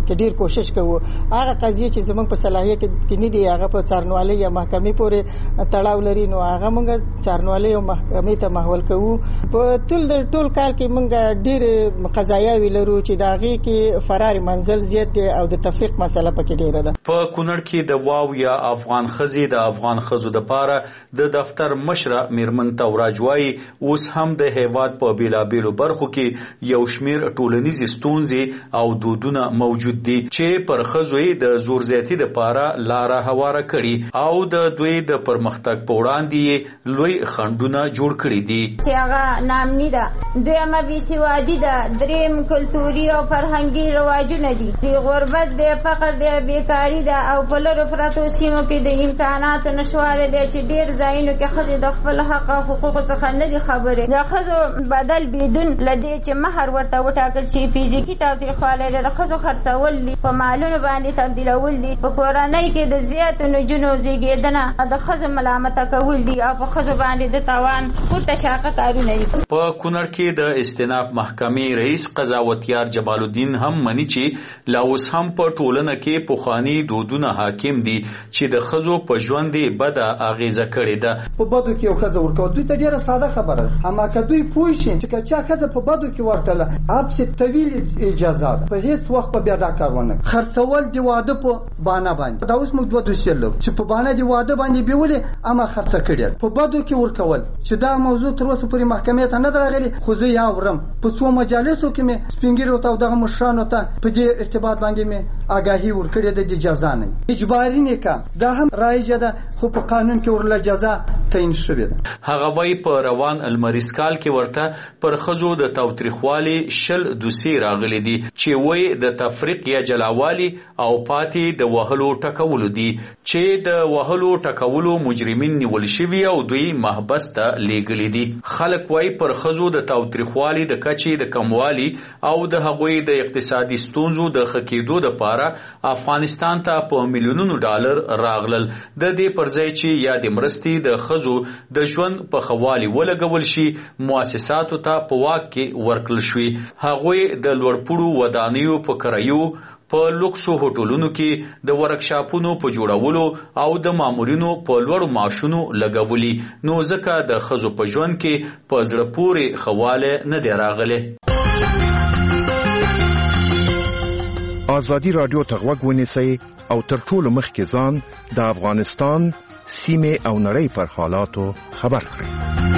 کې ډیر کوشش کوو هغه قضیه چې زموږ په صلاحیت کې نه دی هغه په څارنوالۍ یا محکمې پورې تړاو لري نو هغه موږ څارنوالۍ او محکمې ته محول کوو په ټول ټول کال کې موږ ډیر قضایاوي لرو چې دا غي کې فرار منزل زیات دی او د تفریق مسله پکې ډیره ده. په کونړ کې د واو یا افغان خزي د افغان خزو د پاره د دفتر مشره میرمن توراج وايي اوس هم د هیواد په بیلابیلو برخو کې یو شمیر ټولنیز ستونزې او دودونه موجود دي چې پر خزوی د زور زیاتی د پاره لار هواره کړي او د دوی د پرمختګ په وړاندې لوی خنډونه جوړ کړي دي چې هغه نامني ده دویمه بي سوادي ده دریم کلتوري او فرهنګي رواجونه دي د غربت د فقر د بیکاری ده او په لورو پراتو سیمو کې د امکاناتو نشواله دي چې ډیر ځایونو کې خځې د خپل حق او حقوقو څخه نه دي خبرې د خځو بدل بدون لدی چې مہر ورته وټاکل شي فزیکی تاوتریخوالی د خځو خرڅول دي په مالونو باندې تبدیلول دي په کورنۍ کې د زیاتو نجونو زیږیدنه د خځو ملامت کول دي او په خځو باندې د تاوان پورته شاقه کارونه دي. په کونړ کې د استئناف محکمې رئیس قضاوتیار جمال الدین هم مني چې لا اوس هم په ټولنه کې پوخانی دودونه حاکم دي چې د خزو په ژوند بده اغیزه کړې ده. په بدو کې یو خزه ورکول دوی ته ډیره ساده خبره ده اما که دوی پوه شي چې چا خزه په بدو کې ورکړه حبس طویل اجازه ده په هیڅ وخت په بیا دا کارونه خرڅول دی واده په بانه باندې دا اوس موږ دوه دوسیه لرو چې په بانه دی واده باندې بیولې اما خرڅ کړي په بدو کې ورکول چې دا موضوع تر اوسه پورې محکمې ته نه درغلي خو زه یا ورم په څو مجالسو کې مې سپینګیرو ته دغه مشرانو ته په دې ارتباط باندې مې آگاهی ورکړې ده د اجازه نه اجباري نه کا دا هم رایجه ده خو په قانون کې ورله جزا تعیین شوې ده. هغه وايي په روان المریز کال کې ورته پر خزو د تاوتریخوالي شل دوسی راغلي دي چې وای د تفریق یا جلاوالي او پاتې د وهلو ټکولو دي چې د وهلو ټکولو مجرمین نیول شوی او دوی محبس ته لیږلي دي. خلک وايي پر خزو د تاوتریخوالي د کچې د کموالي او د هغوی د اقتصادي ستونزو د خکېدو لپاره افغانستان ته په میلیونونو ډالر راغلل. د دې پرځای چې یا د مرستې د خزو د ژوند په خوالي ولګول شي مؤسساتو ته په واک کې ورکړل شوی. هغوی د لوړپوړو ودانیو په کرایو په لوکسو هوټلونو کې د ورکشاپونو په جوړولو او د مامورینو په لوړو معاشونو لګولي نو ځکه د خزو په ژوند کې په زړه پورې خواله نه دی راغلی. ازادي رادیو ته غوږ ونیسئ او تر ټولو مخکې ځان د افغانستان سیمه او نړۍ پر حالاتو خبر کړئ.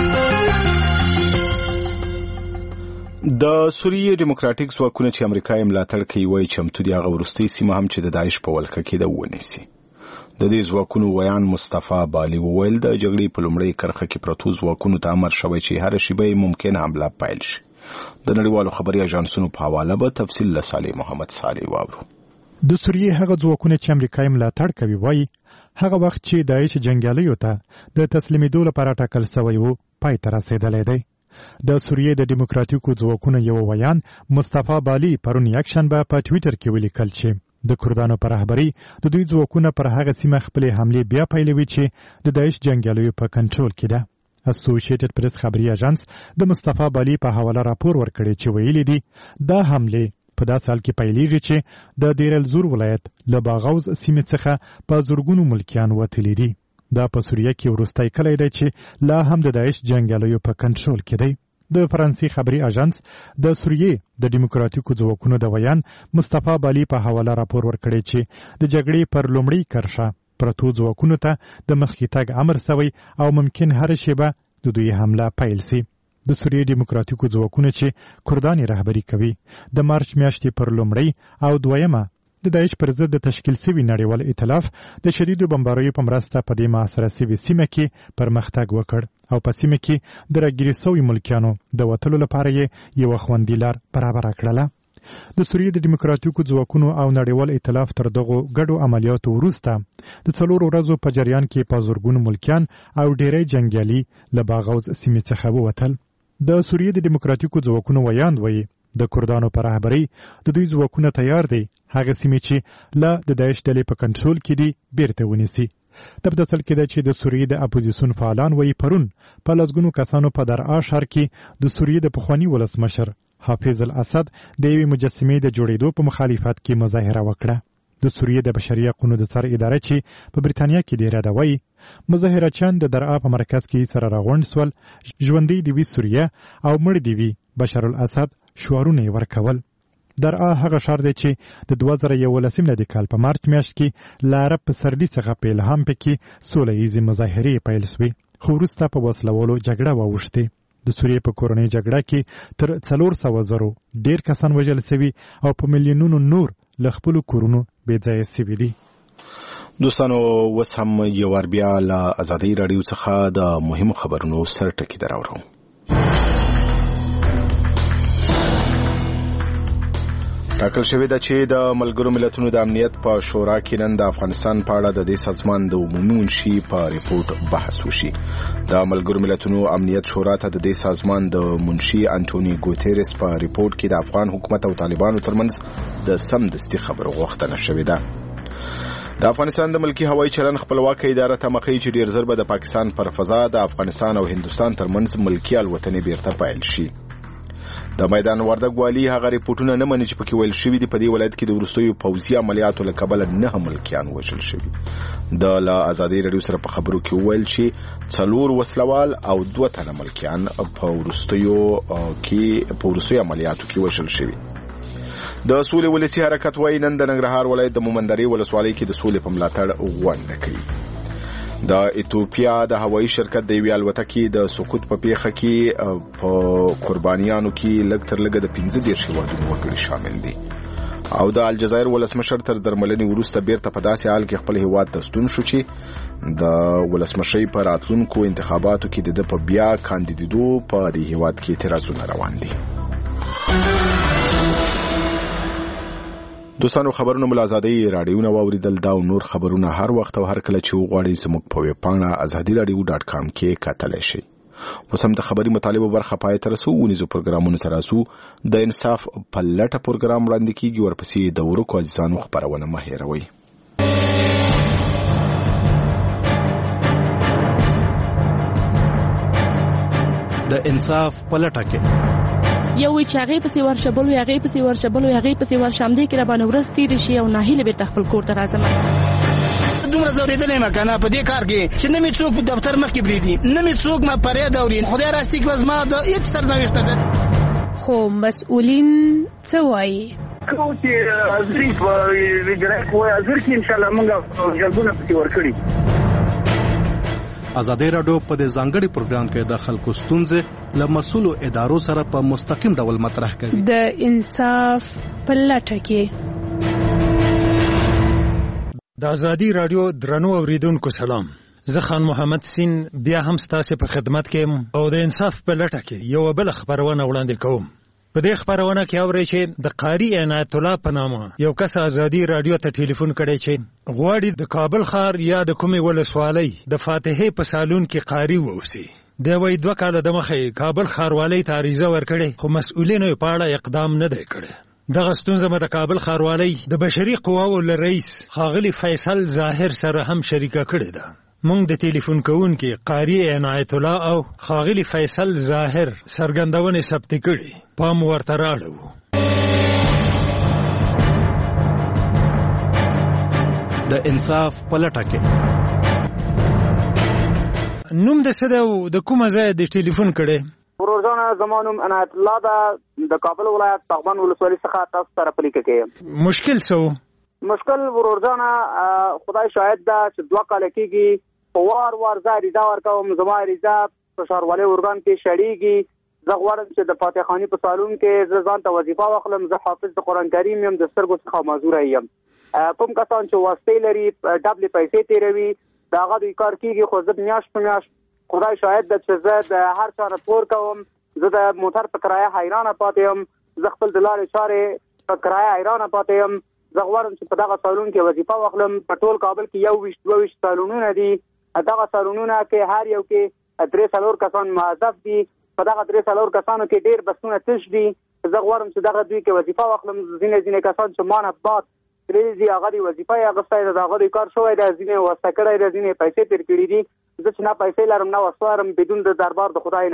د سوریې ډیموکراټیک ځواکونه چې امریکا یې ملاتړ کوي وایي چمتو دي هغه وروستۍ سیمه هم چې د داعش په ولکه کې ده ونیسي. د دې ځواکونو ویان مصطفی بالي وویل د جګړې په لومړۍ کرښه کې پرتو ځواکونو ته امر شوی چې هر شی به ممکن حمله پیل شي. د نړیوالو خبري اژانسونو په حواله به تفصیل له صالح محمد صالح واورو. د سوریې هغه ځواکونه چې امریکا یې ملاتړ کوي وایي هغه وخت چې داعش جنگیالیو ته د تسلیمېدو لپاره ټاکل شوی و پای ته رسېدلی دی. د سوریې د ډیموکراتیکو ځواکونو یو ویان مصطفی بالي پرون یکشنبه په ټویټر کې ولیکل چې د کردانو په رهبري د دوی ځواکونه پر هغه سیمه خپلې حملې بیا پیلوي چې د داعش جنگیالیو په کنټرول کې ده. اسوسییټډ پریس خبري اژانس د مصطفی بالي په حواله راپور ورکړی چې ویلي دي دا حملې په دا سال کې پیلېږي چې د دیر الزور ولایت له باغوز سیمې څخه په زورګونو ملکیان وتلي دي. دا په سوریه کې وروستی کلی دی چې لا هم د داعش جنګیالیو په کنټرول کې دی. د فرانسې خبري اژانس د سوریې د ډیموکراتیکو ځواکونو د ویان مصطفی بالي په حواله راپور ورکړی چې د جګړې پر لومړۍ کرښه پرتو ځواکونو ته د مخکې تګ امر سوی او ممکن هر شیبه د دوی حمله پیل سي. د سوریې ډیموکراتیکو ځواکونو چې کردان رهبري کوي د مارچ میاشتې پر لومړۍ او دویمه د داعش پر ضد د تشکیل سوي نړیوال ائتلاف د شدیدو بمباریو په مرسته په دې محاصره سوي سیمه کې پرمختګ وکړ او په سیمه کې د راګیري سوي ملکیانو د وتلو لپاره یې یوه خوندي لار برابره کړله. د سوریې د ډیموکراتیکو ځواکونو او نړیوال ائتلاف تر دغو ګډو عملیاتو وروسته د څلورو ورځو په جریان کې په زرګونو ملکیان او ډیری جنګیالي له باغوز سیمې څخه ووتل. د سوریې د ډیموکراتیکو ځواکونو ویاند وایي د کردانو په رهبرۍ د دوی ځواکونه تیار دي هغه سیمې چې له د داعش ډلې په کنټرول کې دي بیرته ونیسي. د په اصل کې ده چې د سوریې د اپوزیسیون فعالان وایي پرون په لسګونو کسانو په درعا ښار کې د سوریې د پخواني ولسمشر حافظ الاسد د یوې مجسمې د جوړېدو په مخالفت کې مظاهره وکړه. د سوریې د بشري حقوقو د سر اداره چې په بریتانیا کې ډیره ده وایي مظاهرچیان د درعا په مرکز کې سره راغونډ سول، ژوندۍ دې وي سوریه او مړ دې وي بشار الاسد شعارونه یې ورکول. درعا هغه ښار دی چې د دوه زره یولسم میلادي کال په مارچ میاشت کې له عرب پسرلي څخه په الهام پکې سوله ییزې مظاهرې پیل سوې، خو وروسته په وسلوالو جګړه واوښتې. د سوریې په کورنۍ جګړه کې تر څلور سوه زرو ډېر کسان وژل سوي او په میلیونونو نور له خپلو کورونو بې ځایه سوي دي. دوستانو اوس هم یو وار بیا له ازادۍ راډیو څخه د مهمو خبرونو سر ټکي در اورو. ټاکل شوې ده چې د ملګرو ملتونو د امنیت په شورا کې نن د افغانستان په اړه د دې سازمان د عمومي منشي په ریپورت بحث وشي. د ملګرو ملتونو امنیت شورا ته د دې سازمان د منشي انټونی ګوتيرس په ریپورت کې د افغان حکومت او طالبانو ترمنځ د سمدستي خبرو غوښتنه شوې ده. د افغانستان د ملکی هوایي چلن خپلواکه اداره ته مخې چې ډیر زر به د پاکستان پر فضا د افغانستان او هندستان ترمنځ ملکی الوتنې بیرته پیل شي. د میدان وردګ والی هغه ریپورتونه نه مني چې پکې ویل شوي دي په دې ولایت کې د وروستیو پوځي عملیاتو له کبله نه ملکیان وژل شوي. د له ازادۍ راډیو سره په خبرو کې وویل چې څلور وسلوال او دوه تنه ملکیان په وروستیو کې په وروستیو عملیاتو کې وژل شوي. د سولې ولسي حرکت وايي نن د ننګرهار ولایت د مومندرې ولسوالۍ کې د سولې په ملاتړ غونډه کوي. د ایتوپیا د هوایي شرکت د یوې الوتکې د سقوط په پیښه کې په قربانیانو کې لږ تر لږه د پنځه دېرش هېوادونو وګړي شامل دي. او د الجزایر ولسمشر تر درملنې وروسته بیرته په داسې حال کې خپل هېواد ته ستون شو چې د ولسمشۍ په راتلونکو انتخاباتو کې د ده په بیا کاندیدېدو په دې هېواد کې اعتراضونه روان دي. دوستانو خبرونه مل ازادۍ راډیو نو اوریدل دا او نور خبرونه هر وخت او هر کله چې وغواړئ زموږ په ویب پاڼه ازادي راډیو ډاټ کام کې کتلی شئ. اوس هم د خبري مطالبه برخه پای ته رسو ونیزو پروګرامونو ته راسو. د انصاف په لټه پروګرام وړاندې کیږي، ورپسې د ورکو عزیزانو خبرونه مه هېروئ. د انصاف په لټه کې یو وی چې هغه پسې ورشبل وي هغه پسې ورشبل وي هغه پسې ورشامدې کې را باندې ورس تیر شي او ناهیله به خپل کور ته راځم. دومره زوریدلې ما کنه په دې کار کې چې نه می څوک په دفتر مخ کې بریدي نه می څوک ما پرې دوري خدای راستي کې وزما د هیڅ سرنوشت ده. خو مسؤلین څه وایي؟ کوم چې ازري په ویجرای کوی ازر کې ان شاء الله موږ جلبونه پسې ورکړي. ازادۍ راډیو په دې ځانګړي پروګرام کې د خلکو ستونزې له مسؤلو ادارو سره په مستقیم ډول مطرح کوي. د انصاف په لټه کې د ازادۍ راډیو درنو اوریدونکو سلام. زه خان محمد سین بیا هم ستاسو په خدمت کې او د انصاف په لټه کې یو بل خبرونه وړاندې کوم. په دې خبرونه کې اورئ چې د قاری عنایت الله په نامه یو کس ازادي رادیو ته ټلیفون کړی چې غواړي د کابل ښار یا د کومې ولسوالۍ د فاتحې په سالون کې قاری واوسي. د وای دوه کاله د مخې کابل ښاروالۍ ته عریضه ورکړې خو مسؤلینو په اړه اقدام نه دی کړی. دغه ستونزه مې د کابل ښاروالۍ د بشري قواو له رئیس ښاغلي فیصل ظاهر سره هم شریکه کړې ده. مونږ د ټلیفون کوونکي قاری عنایت الله او ښاغلي فیصل ظاهر څرګندونې ثبت کړي، پام ورته راړو. د انصاف په لټه کې نوم د څه دی او د کومه ځای د ټلیفون کړی؟ ورورجانه زما نوم عنایت الله ده، د کابل ولایت پغمان ولسوالۍ څخه تاسو سره پلیکه کې. مشکل څه مشکل ورورجانه خدای شاهد ده چې دوه کاله کېږي په وار وار زه عریضه ورکوم، زما عریضه په ښاروالۍ ارګان کې شړېږي. زه غواړم چې د فاتح خاني په سالون کې زه ځان ته وظیفه واخلم. زه حافظ د قرآن کریم یم، د سترګو څخه معذوره یم. کوم کسان چې واسطې لري ډبلې پیسې تېروي د هغه دوی کار کېږي، خو زه میاشت په میاشت خدای شاهد ده چې زه د هر چا نه پور کوم. زه د موټر په کرایه حیرانه پاتې یم، زه خپل د لارې چارې په کرایه حیرانه پاتې یم. زه غواړم چې په دغه سالون کې وظیفه واخلم. په ټول کابل کې یو ویشت دوه ویشت سالونونه دي. دغه سالونونه کې هر یو کې درې څلور کسان موظف دي. په دغه درې څلور کسانو کې ډېر بسونه تش دي. زه غواړم چې دغه دوی کې وظیفه واخلم. ځینې ځینې کسان چې ما نه بعد تللي دي هغه د وظیفه یې اخیستی ده، د هغه د کار شوی ده، ځینې واسطه کړی ده، ځینې پیسې تېر کړي دي. زه چې نه پیسې لرم نه وسوه لرم بدون د دربار د خدای نه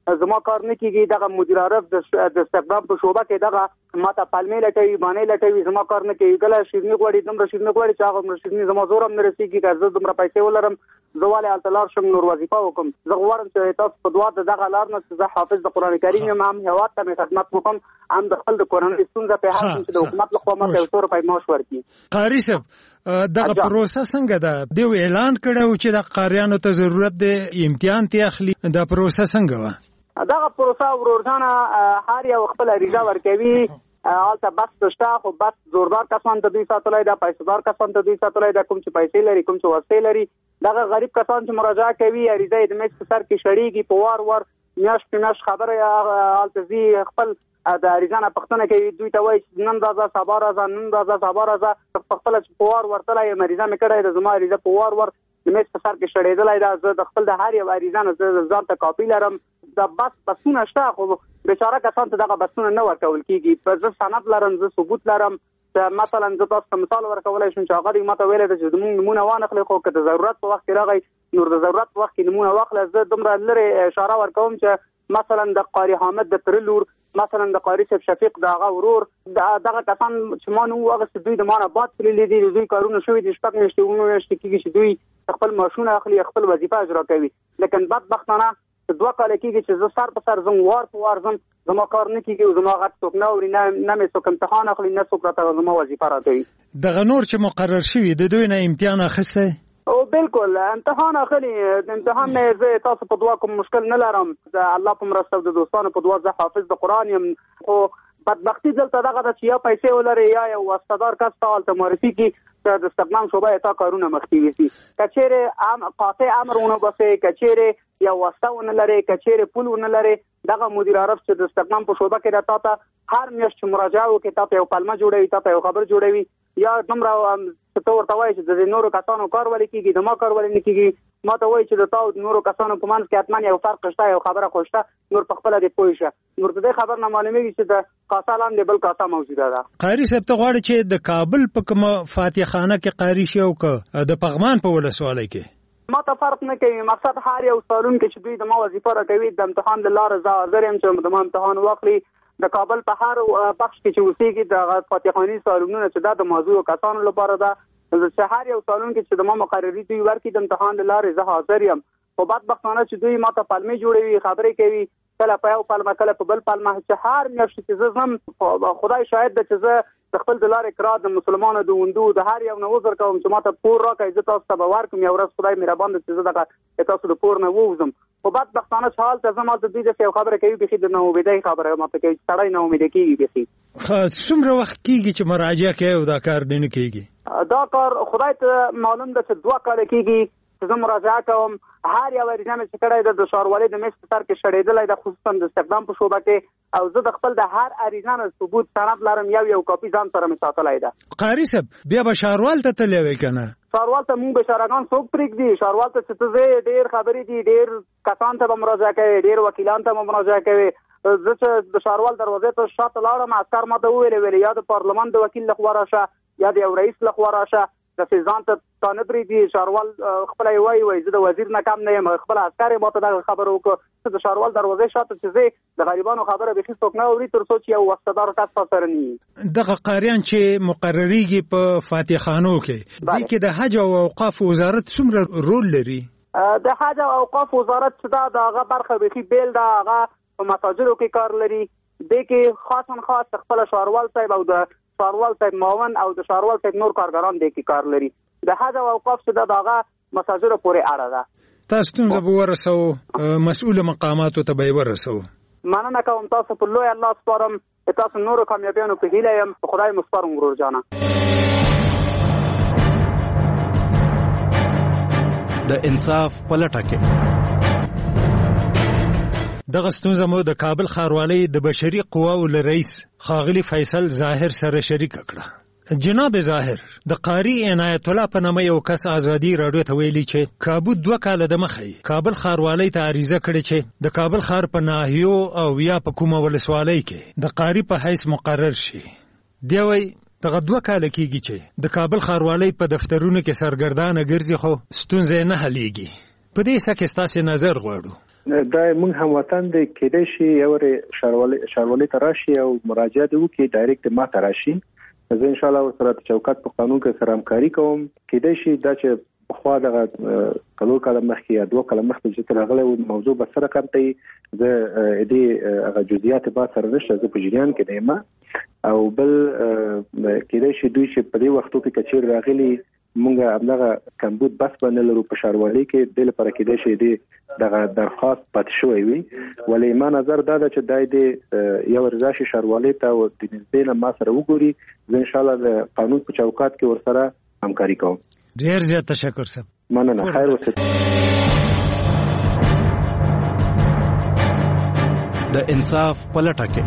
زما کار نه کیږي دغه مدیر عارف د استخدام په شوبه کې دغه ماته پالمې لټوي باندې لټوي زما کار نه کوي کله شیرنی غوړي دومره شیرنی غوړي چې هغه شیرنی زما زورم نه رسیږي که زه دومره پیسې ولرم زواله التلار شم نور وظیفه وکم زه غواړم چې تاسو په دعا دغه لار نه زه حافظ د قران کریم یم هم هواد ته خدمت وکم هم د خپل د کورنۍ ستونزه په حل چې د حکومت له خوا ماته یو څو روپۍ معاش ورکړي. قاری صاحب دغه پروسه څنګه ده دیو اعلان کړو چې د قاریانو ته ضرورت دی امتحان ته اخلي د پروسه څنګه و دغه پروسه ورورجانه هر یو خپل ریزه ورکوي حالته بس شته خو بس زوردار کسان ته دوی ساتلای دا پیسېدار کسان ته دوی ساتلای دا کوم چې پیسې لري کوم چې وسیله لري دغه غریب کسان چې مراجعه کوي ریزه د میز په سر کې شړېږي په وار وار میاش په میاش خبره حالته زی خپل د ریزانه پښتنه کوي دوی ته وایي نن راځه سبا راځه نن راځه سبا راځه خپل په وار ورتلای مریضه مې کړی د زما ریزه په وار ور د میز په سر کې شړېدلای دا زه د خپل د هر یو ریزانه زه ځان ته کاپی لرم د بس بسونه شته خو بیچاره کسان ته دغه بسونه نه ورکول کیږي په زه سند لرم زه ثبوت لرم مثلا زه تاسو ته مثال ورکولای شم چې هغه دې ماته ویلی ده چې زموږ نمونه وانخلې خو که د ضرورت په وخت کې راغی نور د ضرورت په وخت کې نمونه واخله زه دومره لرې اشاره ورکوم چې مثلا د قاری حامد د تره لور مثلا د قاری صاحب شفیق د هغه ورور دغه کسان چې ما نو هغه دوی د مانه باد تللي دي دوی کارونه شوي دي شپږ میاشتې اووه میاشتې کېږي چې دوی خپل معاشونه اخلي خپل وظیفه اجرا کوي لیکن بدبختانه دوه کاله کېږي چې زه سر په سر ځم وار په وار ځم زما کار نه کېږي او زما غږ څوک نه اوري نه مې څوک امتحان اخلي نه څوک راته زما وظیفه راکوي. دغه نور چې مقرر شوي د دوی نه امتحان اخیستی او بالکل امتحان اخلي د امتحان نه زه تاسو په دعا کوم مشکل نه لرم د الله په مرسته او د دوستانو په دعا زه حافظ د قرآن یم خو بدبختي دلته دغه ده چې یا پیسې ولري یا یو واسطدار کس ته هلته معرفي کړي چې د استخدام شعبه یې تا کارونه مخکې ویسي که چیرې قاطع امر ونه بسې که چیرې یا واسطه ونه لرې که چیرې پول ونه لرې دغه مدیر عارف چې د استخدام په شعبه کې ده تا ته هر میاشت چې مراجعه وکړي تا ته یو پلمه جوړوي تا ته یو خبر جوړوي یا دومره ته ورته وایي چې د نورو کسانو کار ولې کېږي د ما کار ولې نه کېږي ما ته وایي چې د تا او نورو کسانو په منځ کې حتما یو فرق شته یو خبره خو شته نور په خپله دې پوه شه نور د دې خبر نه معلومېږي چې د کاسه لاندې بل کاسه موجوده ده. قاري صاحب ته غواړي چې د کابل په کومه فاتح خانه کې قاري شي او که د پغمان په ولسوالۍ کې ما ته فرق نه کوي مقصد هر یو سالون کې چې دوی د ما وظیفه راکوي د امتحان د لارې زه حاضر یم چې د ما امتحان واخلي د کابل په هر بخش کې چې اوسېږي د فاتحخاني سالونونه چې دا د موضوع کسانو لپاره ده چې هر یو سالون کې چې د ما مقرري دوی ورکړي د امتحان د لارې زه حاضر یم خو بدبختانه چې دوی ما ته پلمې جوړوي خبرې کوي کله په یو پلمه کله په بل پلمه چې هر میاشت چې زه ځم خدای شاهد ده چې زه د خپل د لارې کرا د مسلمانو د وندو د هر یو نه عذر کوم چې ما ته پور راکړئ زه تاسو ته به ورکړم یو ورځ خدای مهربان ده چې زه دغه تاسو د پور نه ووځم خو بدبختانه چې هلته زه ماته دوی داسې یو خبره کوي بیخي د ناامیدۍ خبره ماته کوي چې سړی ناامیده کېږي بیخي. څومره وخت کېږي چې مراجعه کوي او دا کار دې نه کېږي؟ دا کار خدای ته معلوم ده چې دوه کاله کېږي چې زه مراجعه کوم هر یو ریزه مې چې کړی ده د ښاروالۍ د میز په سر کې شړېدلی ده خصوصا د استخدام په شعبه کې او زه د خپل د هر اریزه نه ثبوت سند لرم یو یو کاپي ځان سره مې ساتلی ده. قاري صاحب بیا به ښاروال ته تللی وی که نه؟ ښاروال ته مونږ بېچارهګان څوک پرېږدي ښاروال ته چې ته ځې ډېر خبرې دي ډېر کسان ته به مراجعه کوي ډېر وکیلان ته به مراجعه کوي زه چې د ښاروال دروازې ته شاته لاړم عسکر ما ته وویلې ویلې یا د پارلمان د وکیل لخوا راشه یا د یو رئیس لخوا راشه داسې ځان ته تا نه پرېږدي ښاروال خپله یې وایي وایي زه د وزیر نه کم نه یم خپل عسکر یې ما ته دغه خبره وکړه ته د ښاروال دروازې شاته چې ځې د غریبانو خبره بیخي څوک نه اوري تر څو چې یو واسطهدار کس تا سره نه وي. دغه قاریان چې مقرریږي په فاتح خانو کې دې کې د حج او اوقاف وزارت څومره رول لري؟ د حج او اوقاف وزارت چې دا د هغه برخه بیخي بیل ده هغه په مساجدو کې کار لري دې کې خاصا خاص خپله ښاروال صاحب او د ښاروال صاحب معاون او د ښاروال صاحب نور کارګران دې کې کار لري د حج او اوقاف چې دا د هغه مساجدو پورې اړه ده. تاسو ستونزه به ورسوو مسؤل مقاماتو ته به یې ورسوو. مننه کوم تاسو په لوی الله سپارم تاسو نورو کامیابیانو په هیله یم خدای مو سپارم ورور جانه. د انصاف په لټه کې دغه ستونزه مو د کابل ښاروالۍ د بشري قواو له رئیس ښاغلي فیصل ظاهر سره شریکه کړه. جناب ظاهر د قاری عنایت الله په نامه یو کس ازادي راډیو ته ویلي چې کابو دوه کاله د مخې کابل ښاروالۍ ته عریضه کړې چې د کابل ښار په ناحیو او یا په کومه ولسوالۍ کې د قاری په حیث مقرر شي. دی وایي دغه دوه کاله کېږي چې د کابل ښاروالۍ په دفترونو کې سرګردانه ګرځي خو ستونزه نه حلیږي. په دې څه کې ستاسې نظر غواړو. دا موږ هم وطن د کېدای شي یو شاروالي شاروالي تراشي او مراجعه وکړي ډایرکټ ما تراشي زه ان شاء الله سره چوکات په قانون کې سره همکاري کوم کېدای شي دا چې خو دا کلو کله مخکې یا دوه کله مخکې چې راغله او موضوع به سره کوي زه دې هغه جزئیات به سره نشته زه په جریان کې دیم او بل کېدای شي دوی چې په دې وختو کې کچیر راغلي مونږ همدغه کمبود بس باندې لرو په شاروالي کې د لپاره کېدای شي دې دغه درخواست پات شوی وي ولې ما نظر دا ده چې دای دې یو رضاشي شاروالي ته او د نږدې نه ما سره وګوري زه ان شاء الله د قانون په چوکات کې ورسره همکاري کوم ډیر زیات تشکر صاحب مننه خیر اوسه د انصاف پلټه کې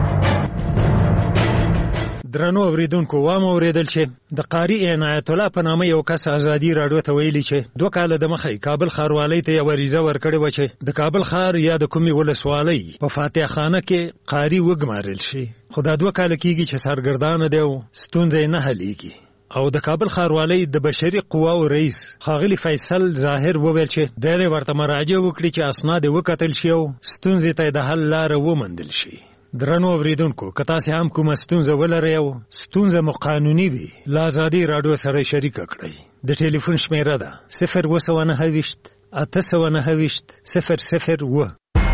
درنو اوریدونکو وام اوریدل چې د قاری عنایت الله په نامه یو کس ازادي راډیو ته ویلي چې دوه کاله د مخې کابل ښاروالۍ ته یو ریزه ورکړې و چې د کابل ښار یا د کومې ولسوالۍ په فاتح خانه کې قاری وګمارل شي خو دا دوه کاله کېږي چې سرګردانه دی او ستونزې نه حلېږي او د کابل ښاروالۍ د بشري قواو رئیس ښاغلي فیصل ظاهر وویل چې د دې ورته مراجعه وکړي چې اسناد وکتل شي او ستونزې ته د حل لاره وموندل شي درنو اوریدونکو که تاسو هم کومه ستونزه ولرئ او ستونزه مو قانوني وي له ازادي راډیو سره شریک کړئ د ټلیفون شمیره ده صفر اوه سوه نهه ویشت اته سوه نهه ویشت صفر صفر اوه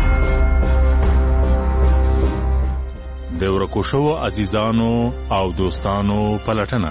د ورکو شوو عزیزانو او دوستانو پلټنه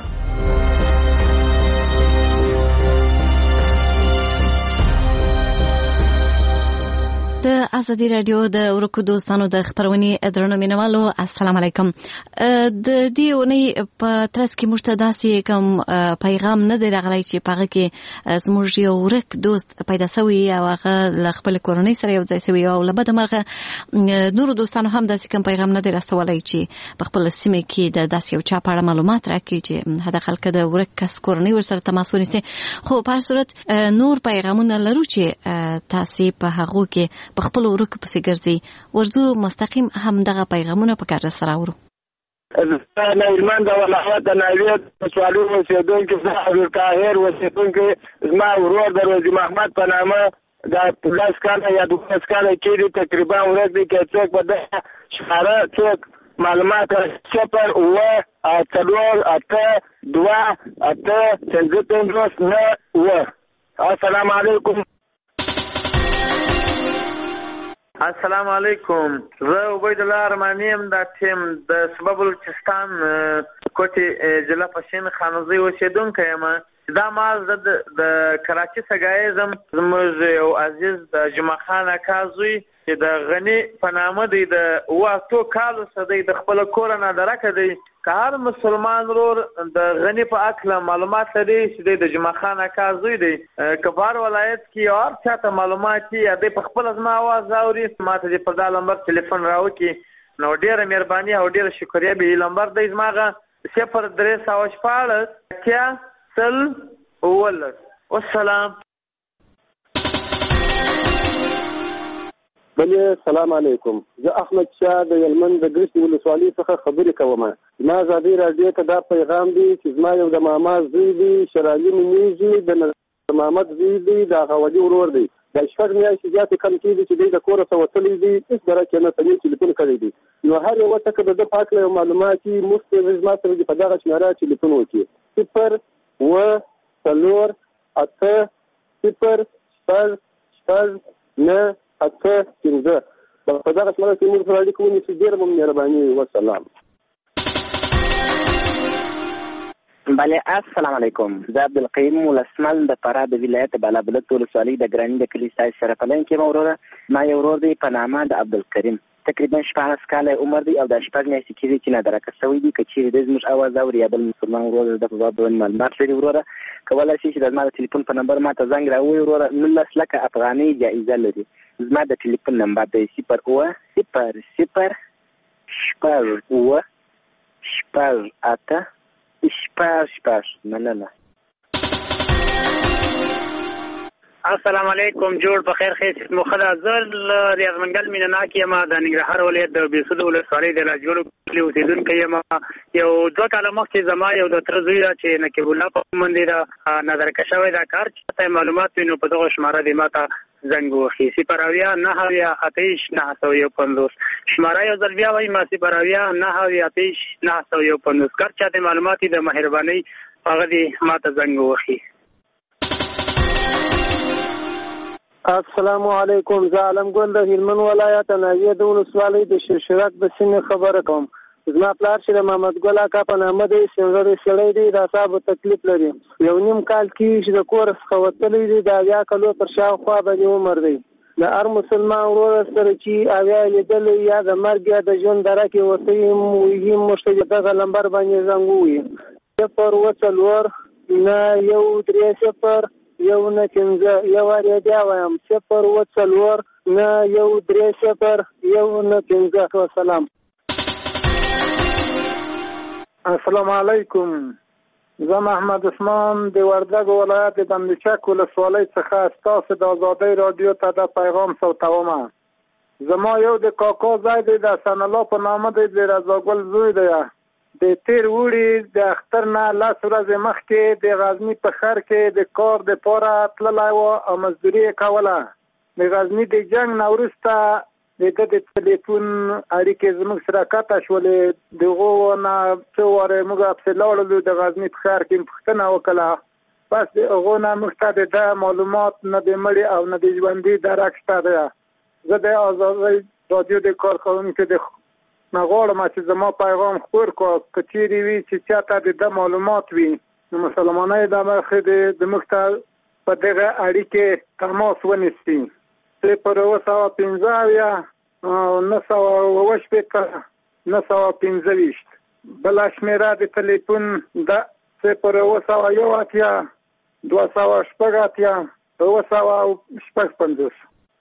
د ازادي رادیو د ورکو دوستانو د خبرونې درنو مینوالو السلام علیکم د دې ونی په ترڅ کې مشته داسې کوم پیغام نه دی راغلی چې پاغه کې زموږ یو ورک دوست پیدا شوی او هغه ل خپل کورنۍ سره یو ځای شوی او له بده مرغه نور دوستانو هم داسې کوم پیغام نه دی راستولی چې په خپل سیمه کې د داسې یو چا په اړه معلومات راکړي چې هدا خلک د ورک کس کورنۍ ورسره تماس ونیسي خو په هر صورت نور پیغامونه لرو چې تاسو په هغه کې په خپل ورکو پسې ګرځي ورزو مستقیم هم دغه پیغامونه په کار سره اورو انا ایمان د ولایت د نایویت سوالو اوسیدونکو صاحب القاهر اوسیدونکو زما ورور د روزي محمد په نامه د پولیس کار یا د پولیس کار کې تقریبا ورځ دی کې څوک په شهره څوک معلومات صفر اوه څلور اته دوه اته څنګه پنځوس نه اوه السلام علیکم السلام علیکم زه عبید الله ارمانی ام د ټیم د سبب بلوچستان کوټي ضلع پښین خانوزي اوسیدونکی یم دا ما د کراچي څخه زم زموږ یو عزیز د جمعه خان اکازوی چې د غنی په نامه دی د واتو کالو سدی د خپل کور نه درکه دی که هر مسلمان رور د غنی په اکله معلومات لري چې د جمعه خان اکازوی دی کبار ولایت کې اور چاته معلومات یا د خپل ازما आवाज اوري ماته د په نمبر ټلیفون راوکی نو ډیره مهرباني او ډیره شکریا به نمبر د زماغه صفر درې سوه شپاړس کیا سل اولس والسلام بله سلام علیکم زه احمد شاه د یلمن د ګرشي ولسوالۍ څخه خبرې کوم ما ازادي راډیو ته دا پیغام دی چې زما یو د ماما زوی دی شرالي نومیږي د محمد زوی دی د غوړي ورور دی د شپږ میاشتې زیاتې کم کېږي چې دی د کوره څخه وتلی دی هېڅ درکې نه تلي ټلیفون کړی دی نو هر یوه څه که د ده په هکله یو معلومات وي مفتې زما سره دې په دغه شمېره ټلیفون وکړي صفر اوه څلور اته صفر شپږ شپږ نه اته پنځه په دغه شمېره کې موږ سره اړیکه ونیسو ډېره مو مهرباني وسلام بله السلام علیکم زه عبدالقیم ولسمل د فراه د ولایت بالابلد ولسوالۍ د ګراني د کلي ستاسو سره پلین کې وروره ما یو ورور دی په نامه د عبدالکریم تقریبا شپاړس کاله عمر دی او دا شپږ میاشتې کېږي چې نادرکه شوی دی که چیرې دی زموږ اواز اوري یا بل مسلمان ورور د په باب باندې معلومات لري وروره کولی شي چې د زما د ټلیفون په نمبر ما ته زنګ راووایي وروره نولس لکه افغانۍ جایزه لري زما د ټلیفون نمبر دی صفر اوه صفر صفر شپږ اوه شپږ اته شپږ شپږ مننه السلام علیکم جوړ په خیر خیر مو خدا زل ریاض منګل مینناک یم د ننګرهار ولایت د بیسود ولسوالۍ د راجګل کلی اوسیدونکی یم یو دوه کاله مخکې زما یو د تره زوی چې نقیب الله په نوم باندې نظر کشوی دا کار چې معلومات وینو په دغه شماره دی ماته زنګ وخی صفر اویا نهه اویا اتهش نهه سوه یو پنځوس شماره یو ځل بیا وایم صفر اویا نهه اویا اتهش نهه سوه یو پنځوس کار چا د معلوماتي د مهرباني هغه دې ماته زنګ وخی. السلام علیکم، زه عالم ګل د هلمند ولایت ناویه د ولسوالۍ د شرشرک د سیمې خبره کوم. زما پلار چې د محمد ګل اکا په نامه دی سنغړی سړی دی، د اعصابو تکلیف لري. یو نیم کال کې چې د کور څخه وتلی دی، د اویا کلو پر شاوخوا باندې عمر دی. د هر مسلمان ورور سره چې اویا لیدلی یا د مرګ یا د ژوند دره کې ورته یم ویږي موږ ته دغه لمبر باندې زنګ ووایي صفر اووه څلور نه یو درې صفر یو نه پنځه یو وارې بیا وایم صفر اووه څلور نه یو درې صفر یو نه پنځه. وسلام. السلام علیکم، زه محمد عثمان د وردګ ولایت د بندچک ولسوالۍ څخه ستاسو د ازادۍ رادیو ته د پیغام صوتوم. زما یو د کاکا ځای دی د حسن الله په نامه دی، د رضاګل زوی دی. د تیر وړي د اختر نه لس ورځې مخکې د غزني په ښار کې د کار دپاره تللی و او مزدوري یې کوله. د غزني د جنګ نه وروسته د ده د تلیفون اړیکې زموږ سره قطع شولې. د هغو نه څو وارې موږ پسې لاړلو، د غزني په ښار کې مې پوښتنه وکړه. بس د هغو نه موږ ته د ده معلومات نه د مړي او نه د ژوندي درک شته دی. زه د ازادۍ رادیو د کارکوونکي د نه غواړم چې زما پیغام خپور کړه. که چیرې وي چې چا ته د ده معلومات وي نو مسلمانۍ د مخې د موږ ته په دغه اړیکې تماس ونیسي. صفر اووه سوه پنځه اویا نه سوه اووه شپېته نه سوه پنځه ویشت. بله شمېره د تلیفون د صفر اووه سوه یو اتیا دوه سوه شپږ اتیا اووه سوه شپږ پنځوس.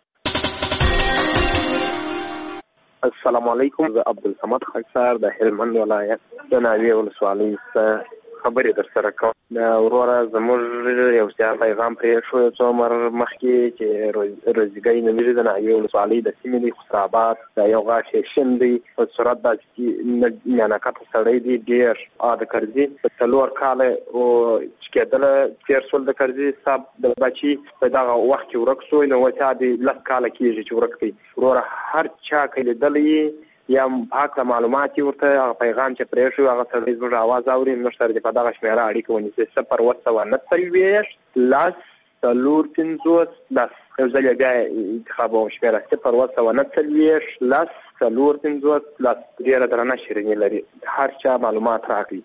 السلام علیکم، زه عبدالصمد خاکسار د هلمند ولایت د ناویه ولسوالۍ څخه خبرې در سره کوم. وروره زموږ یو سیار پیغام پرې شو څو عمر مخکې چې روزګۍ نومیږي د ناویه ولسوالۍ د سیمې دی خسرو آباد د یو غاښ شین دی په صورت دا چې میانکته سړی دی ډېر د کرزي په څلور کاله چې کېدله تېر شول د کرزي صاحب د بچي په دغه وخت کې ورک شوی نو چا دی لس کاله کېږي چې ورک دی. وروره هر چا که لیدلی یا پاکه معلومات ورته هغه پیغام چې پرې شو هغه سړی زموږ اواز اوري موږ سره د په دغه شمېره اړیکه ونیسي صفر اووه سوه نه څلوېښت لس څلور پنځوس لس. یو ځل یې بیا انتخابوم شمېره صفر اووه سوه نه څلوېښت لس څلور پنځوس لس. ډېره درنه شیریني لري، هر چا معلومات راکړي.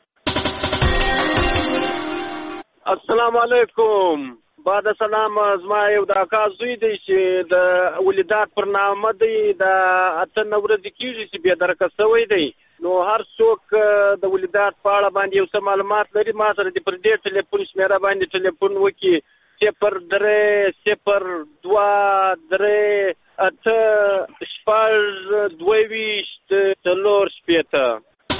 السلام علیکم، بعد سلام. زما یو د اکا زوی دی چې د ولیدات پر نامه دی د اته نه ورځې کېږي چې بېدرکه شوی دی. نو هر څوک د ولیدات په اړه باندې یو څه معلومات لري ما سره د پر دې ټلیفون شمېره باندې ټلیفون وکړي صفر درې صفر دوه درې اته شپږ دوه ویشت څلور شپېته.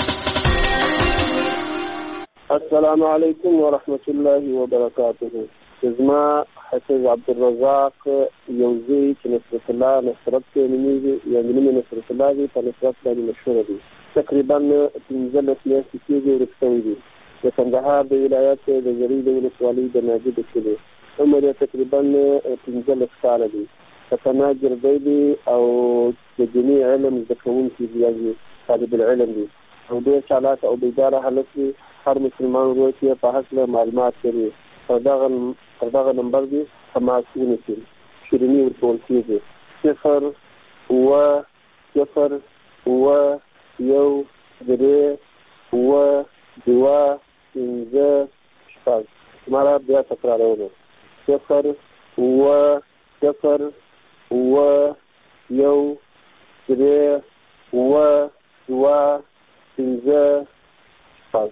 السلام علیکم ورحمة الله وبرکاته. زما حفظ عبدالرزاق یو زوی چې نصرت الله نصرت کې نومیږي یا نوم یې نصرت الله دی، په نصرت باندې مشهوره دی. تقریبا پنځلس میاشتې کېږي ورک شوی دی. د کندهار د ولایت د زرۍ د ولسوالۍ د ناجي د کلي عمر یې تقریبا پنځلس کاله دی. په پناه ګرځی دی او د دیني علم زده کوونکی دی، یعنې طالب العلم دی او ډېر چالاک او بیداره هلک دی. هر مسلمان ورور چې په هکله معلومات لري پر دغه نمبر دی تماس ونیسي. شیریني ورکول کېږي صفر اووه صفر اووه یو درې اووه دوه پنځه شپږ. زما را بیا تکرارول صفر اووه صفر اووه یو درې اووه دوه پنځه شپږ.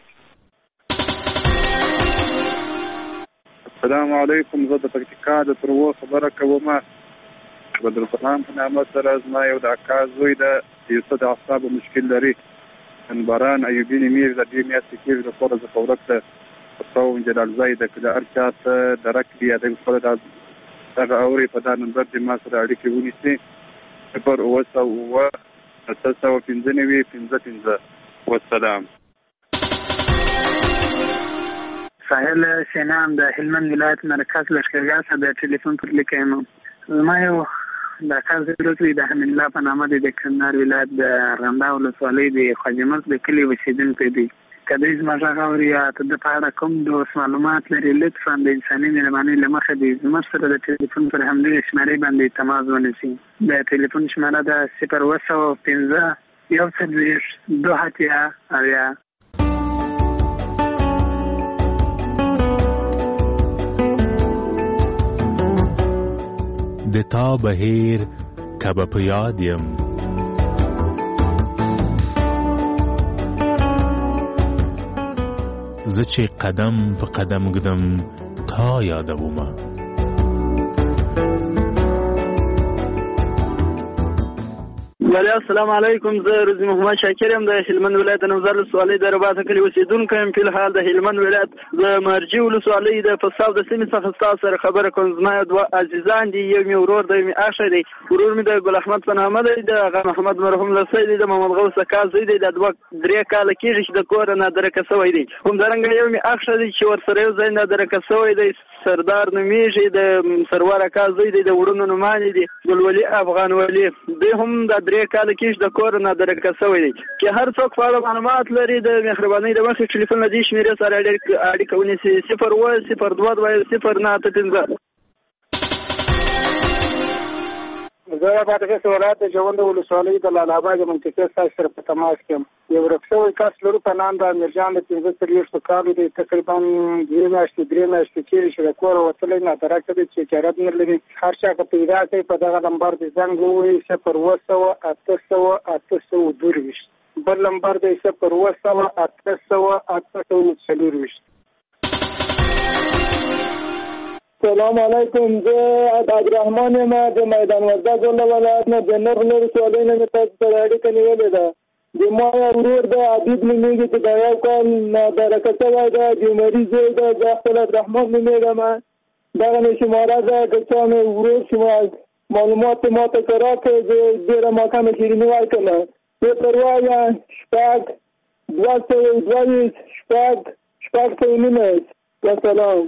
السلام علیکم، زه د پکتیکا د ترو خبره کوم. بدرالسلام په نامه سره زما یو د اکا زوی د یو څه د اعصابو مشکل لري. باران ایوبي نومیږي، د دې میاشتې کېږي د خوره څخه ورک ته څوم جلال ځای د که د هر چا ته درک دي یا د خپله دغه اوري په دا نمبر دې ما سره اړیکې ونیسي صفر اووه سوه اووه اته سوه پنځه نوي پنځه پنځه. والسلام. ساحل سینام د هلمند ولایت مرکز لښکرګاه څخه د ټلیفون پر لیک یم. زما یو د کار ضرورت د حمید الله په نامه د کندهار ولایت د ارغنداو ولسوالۍ د خواجه مرګ د کلي اوسېدونکی دی. که دوی زما غږ اوري یا ته د په اړه کوم ډول معلومات لري لطفا د انساني مهربانۍ له مخې د زموږ سره د ټلیفون پر همدغې شمېرې باندې تماس ونیسي. د ټلیفون شمېره ده صفر اوه سوه پنځه یو څلوېښت دوه اتیا اویا. د تا بهیر که به په یاد یم زه چې قدم په قدم ږدم تا یادومه. بله السلام علیکم. زه روزي محمد شاکر یم د هلمند ولایت نوزار ولسوالۍ د رباطه کلي اوسېدونکی یم. فلحال د هلمند ولایت د مرجې ولسوالۍ د فستاو د سیمې څخه ستاسو سره خبره کوم. زما دوه عزیزان دي، یو مې ورور دی، مې اخښی دی. ورور مې د ګل احمد په نامه دی، د هغه محمد مرحوم لسی دی، د محمد غوث اکا زوی دی. دا دوه درې کاله کېږي چې د کوره نادرکه شوی دی. همدارنګه یو مې اخښی دی چې ورسره یو ځای نادرکه شوی دی، سردار نومیږي، د سرور اکا زوی دی، د وړونو نومانې دي ګلولي افغان ولي. دوی هم دا درې کاله کېږي د کور نادرکه شوی دی. که هر څوک په اړه معلومات لري د مهربانۍ د مخې ټلیفون له دې شمېرې سره اړیکه ونیسي صفر اووه صفر دوه دوه صفر نه اته پنځه. زه د بادغیس ولایت د جوند ولسوالۍ د لال اباد منطقې ستاسو سره په تماس کې یم. یو ورک شوی کس لرو په نام د امیرجان د پنځه څلوېښتو کالو دی. تقریبا دوې میاشتې درې میاشتې کېږي چې د کوره وتلی نادرکه دی چې چارت نه لري. هر چا که پیدا کوي په دغه نمبر د زنګ ووهي صفر اووه سوه اته سوه اته سوه درویشت. بل نمبر دی صفر اووه سوه اته سوه اته سوه څلورویشت. سلام علیکم. زه عبدالرحمن یم د میدان وردګ ولایت نه د نغل ولسوالۍ نه مې تاسو سره اړیکه نیولې ده. د ما ورور د عبید نومېږي چې د یو کال نادرکه شوی ده، د عمري زوی ده. زه خپل عبدالرحمن نومېږم. دغه مې شماره ده که چا مې ورور شما معلومات ما ته که راکړې زه ډېره ماښامه شیریني ورکړم. صفر وایه شپږ دوه سوه دوه شپږ شپږ سوه نولس. وسلام.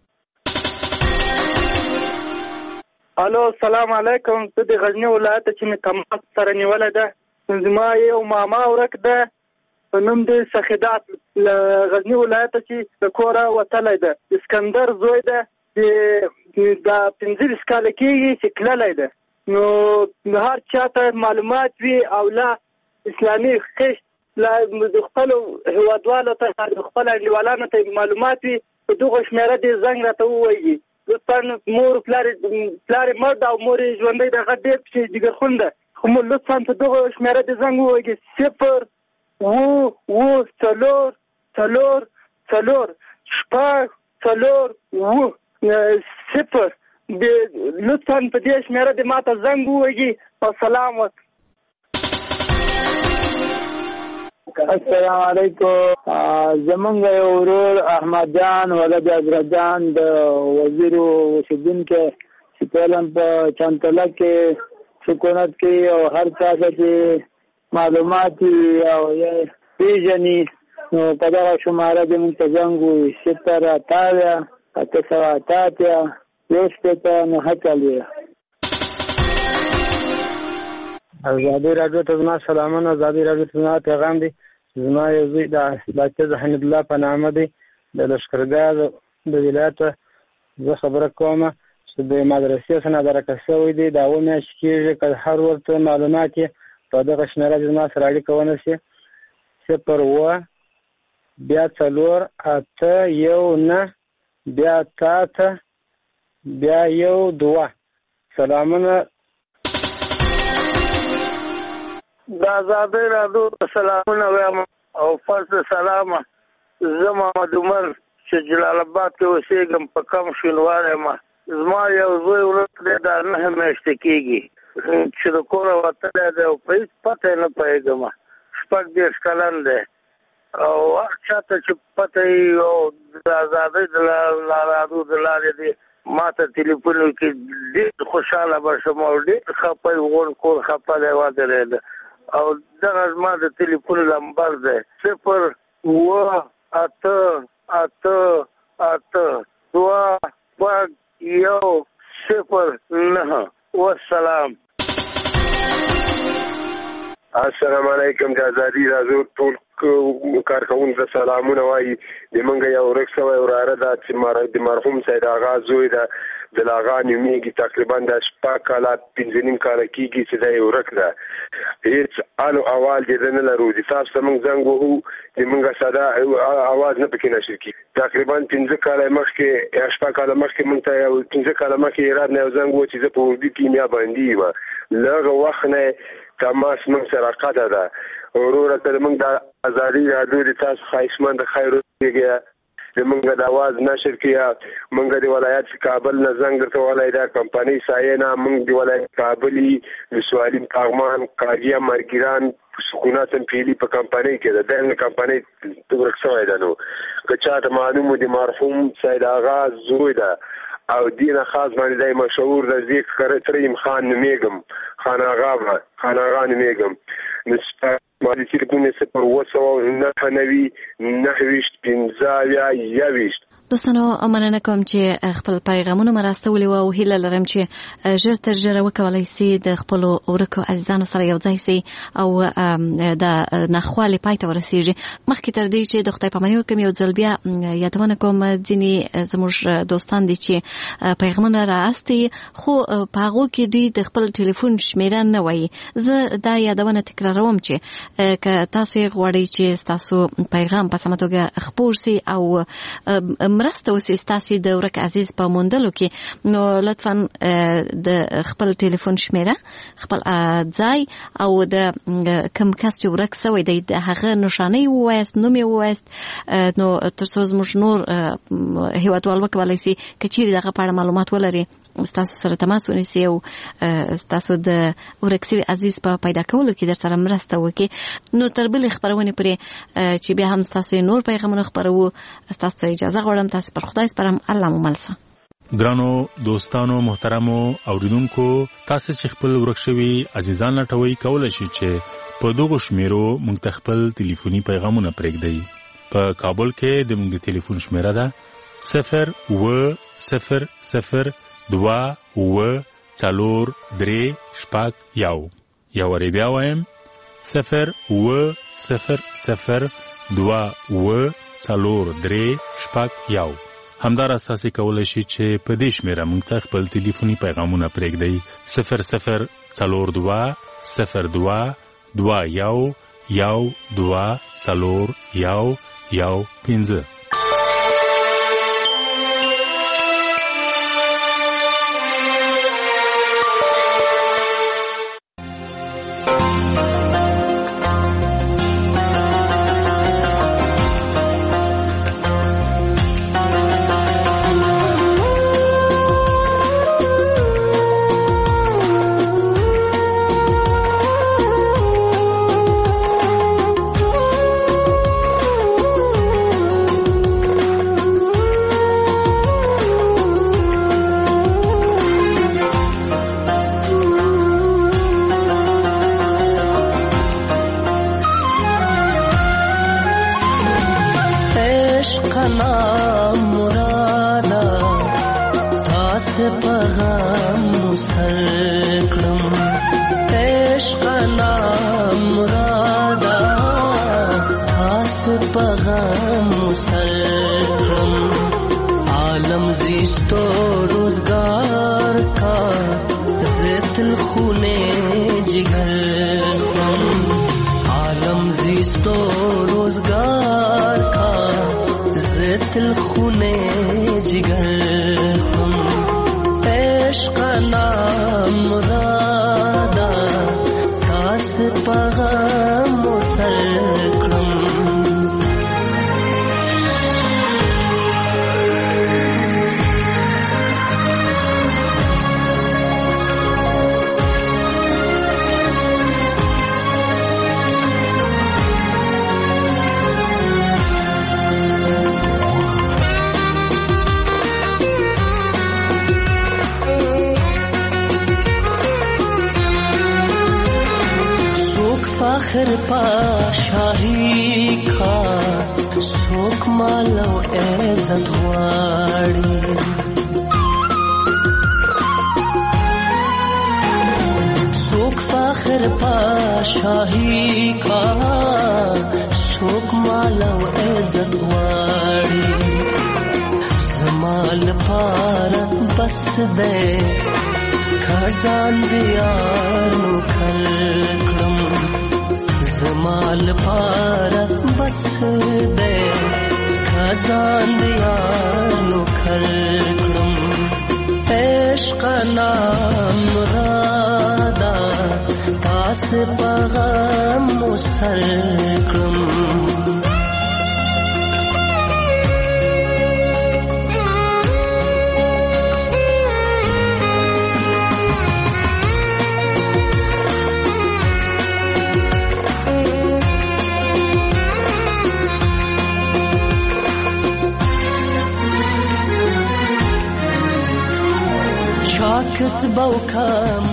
الو السلام علیکم. زه د غزني ولایت چې مې تماس سره نیولی ده، زما یو ماما ورک ده په نوم د سخیدات له غزني ولایت چې د کوره وتلی ده. اسکندر زوی ده، د پنځلس کاله کېږي چې تللی ده. نو هر چا ته معلومات وي او لا اسلامي خشت لا د خپلو هېوادوالو ته د خپلو انډیوالانو ته معلومات وي په دغه شمېره دې زنګ راته ووایي. لطفا مور پلار پلار مرد او مور ژوندی د هغه ډېر پسې جګرخون ده، خو مو لطفا په دغه شمېره دې زنګ ووایي صفر اووه اووه څلور څلور څلور شپږ څلور اووه صفر. لطفا په دې شمېره دې ما ته زنګ ووایي. السلام علیکم. السلام علیکم. زمونږ یو ورور احمد جان ولد حضرت جان د وزیرو اوسېدونکی چې فعلا په چانتله کې سکونت کوي او هر چا ته چې معلومات او پیژني نو په دغه شماره دې موږ ته زنګ ووایي صفر اته اویا اته سوه اته اتیا یو شپېته نهه څلوېښت. ازادي راډیو ته زما سلامونه. ازادي راډیو ته زما پیغام دی. زما یو زوی د ډاکټر حمید الله په نامه دی، د لښکرګاه د ولایت. زه خبره کوم چې د مدرسې څخه نادرکه شوی دی. دا اووه میاشتې کېږي. که هر ورته معلومات یې په دغه شمېره دې زما سره اړیکه ونیسي صفر اووه بیا څلور اته یو نه بیا اته اته بیا یو دوه. سلامونه. د ازادۍ راډیو سلامونه وایم او فرض سلامه. زه محمد عمر چې جلال آباد کې اوسېږم په کم شینواری یم. زما یو زوی ورک دی، دا نهه میاشتې کېږي چې د کوره وتلی دی او په هېڅ پته یې نه پوهېږم. شپږ دېرش کلن دی او هر چا ته چې پته یي او د ازادۍ د راډیو د لارې دی ما ته ټلیفون وکړي ډېر خوشحاله به شم او ډېر خفه یې غون کور خفه دی ودرېده. او دغه زما د ټلیفون نمبر دی صفر اووه اته اته اته دوه شپږ یو صفر نه. والسلام. السلام علیکم. د ازادي راځو ټول کارکونکو سلامونه وایي. د منګه یو ورک سوی وراره ده چې د مرحوم سید آغا زوی ده د لاغا نومیږي. تقریبا د شپږ کاله پنځه نیم کاله کېږي چې دا یې ورک ده. هېڅ حال او احوال د نه لرو. د تاسو ته موږ زنګ وهو د موږ ساده اواز نه پکې نشر کېږي. تقریبا پنځه کاله مخکې یا شپږ کاله مخکې موږ ته یو پنځه کاله مخکې هرات نه یو زنګ وو چې زه په اردو کیمیا باندې یم. له هغه وخت نه تماس موږ سره قطع ده. وروره ته موږ د ازادي راډیو د تاسو خواهشمند خیر وکړئ د موږ د اواز نشر کړئ. موږ د ولایت کابل نه زنګ درته ولی دا کمپنۍ سایه موږ د ولایت کابلي د سوالیم پاغمان قاضیه مرګیران سکونات پیلي په کمپنۍ کې ده. دغه کمپنۍ ورک شوی ده. نو که چاته معلوم د مرحوم سید آغا زوی ده او دینه خاص باندې د مشهور د ذکر کریم خان نومیږم خان آغا به خان آغا نومیږم. نو مالی تلفون صفر وسو نه نوي نه ویشت پنځه اویا یویشت. دوستانو مننه کوم چې خپل پیغامونه مرستولي او هیله لرم چې ژر تر ژره وکولای سي د خپل ورکو عزیزانو سره یو ځای سي او د نخوالي پای ته ورسیږي. مخکې تر دې چې د خدای پاماني وکم یو ځل بیا یادونه کوم ځینې زموږ دوستان دي چې پیغامونه رااستي خو په هغو کې دوی د خپل ټلیفون شمیره نه وایي. زه دا یادونه تکراروم چې که تاسو غواړئ چې تاسو پیغام په سمه توګه خپور سي او مرسته وسي ستاسو د ورک عزیز په موندلو کې، نو لطفا د خپل ټلیفون شمیره، خپل ځای او د کوم کس چې ورک سوی دی د هغه نشانه ووایست، نوم یې ووایست، نو تر څو زموږ نور هیوادوال وکولای شي که چیرې دغه په اړه معلومات ولري ستاسو سره تماس ونیسي او ستاسو د ورک سوي عزیز په پیدا کولو کې در سره مرسته وکړي. نو تر بلې خپرونې پورې چې بیا هم ستاسو نور پیغامونه خپرو، ستاسو اجازه غواړم تاسو پر خدای سپارم. الله مو ملسه. ګرانو دوستانو محترمو اوریدونکو، تاسو چې خپل ورک شوي عزیزان لټوي کولای شئ چې په دغه شمیرو موږ ته خپل ټلیفوني پیغامونه پرېږدئ. په کابل کې د موږ د ټلیفون شمیره ده صفر و صفر صفر دوا و څلور درې شپږ یو. یو وری بیا وایم صفر و صفر صفر دوا و څلور درې شپږ یو. همداراز تاسو کولی شئ چې په دې شمیره موږ ته خپل ټلیفوني پیغامونه پرېږدئ. صفر صفر څلور دوه صفر دوه دوه یو یو دوه څلور یو یو پنځه. در پاشاهی کا سوک مالا و عزت واری زمال پارا بس دے خزان دیانو کلکرم زمال پارا بس دے خزان دیانو کلکرم عشق نام مرادا تاس پغم مسلکرم شاکس باو کا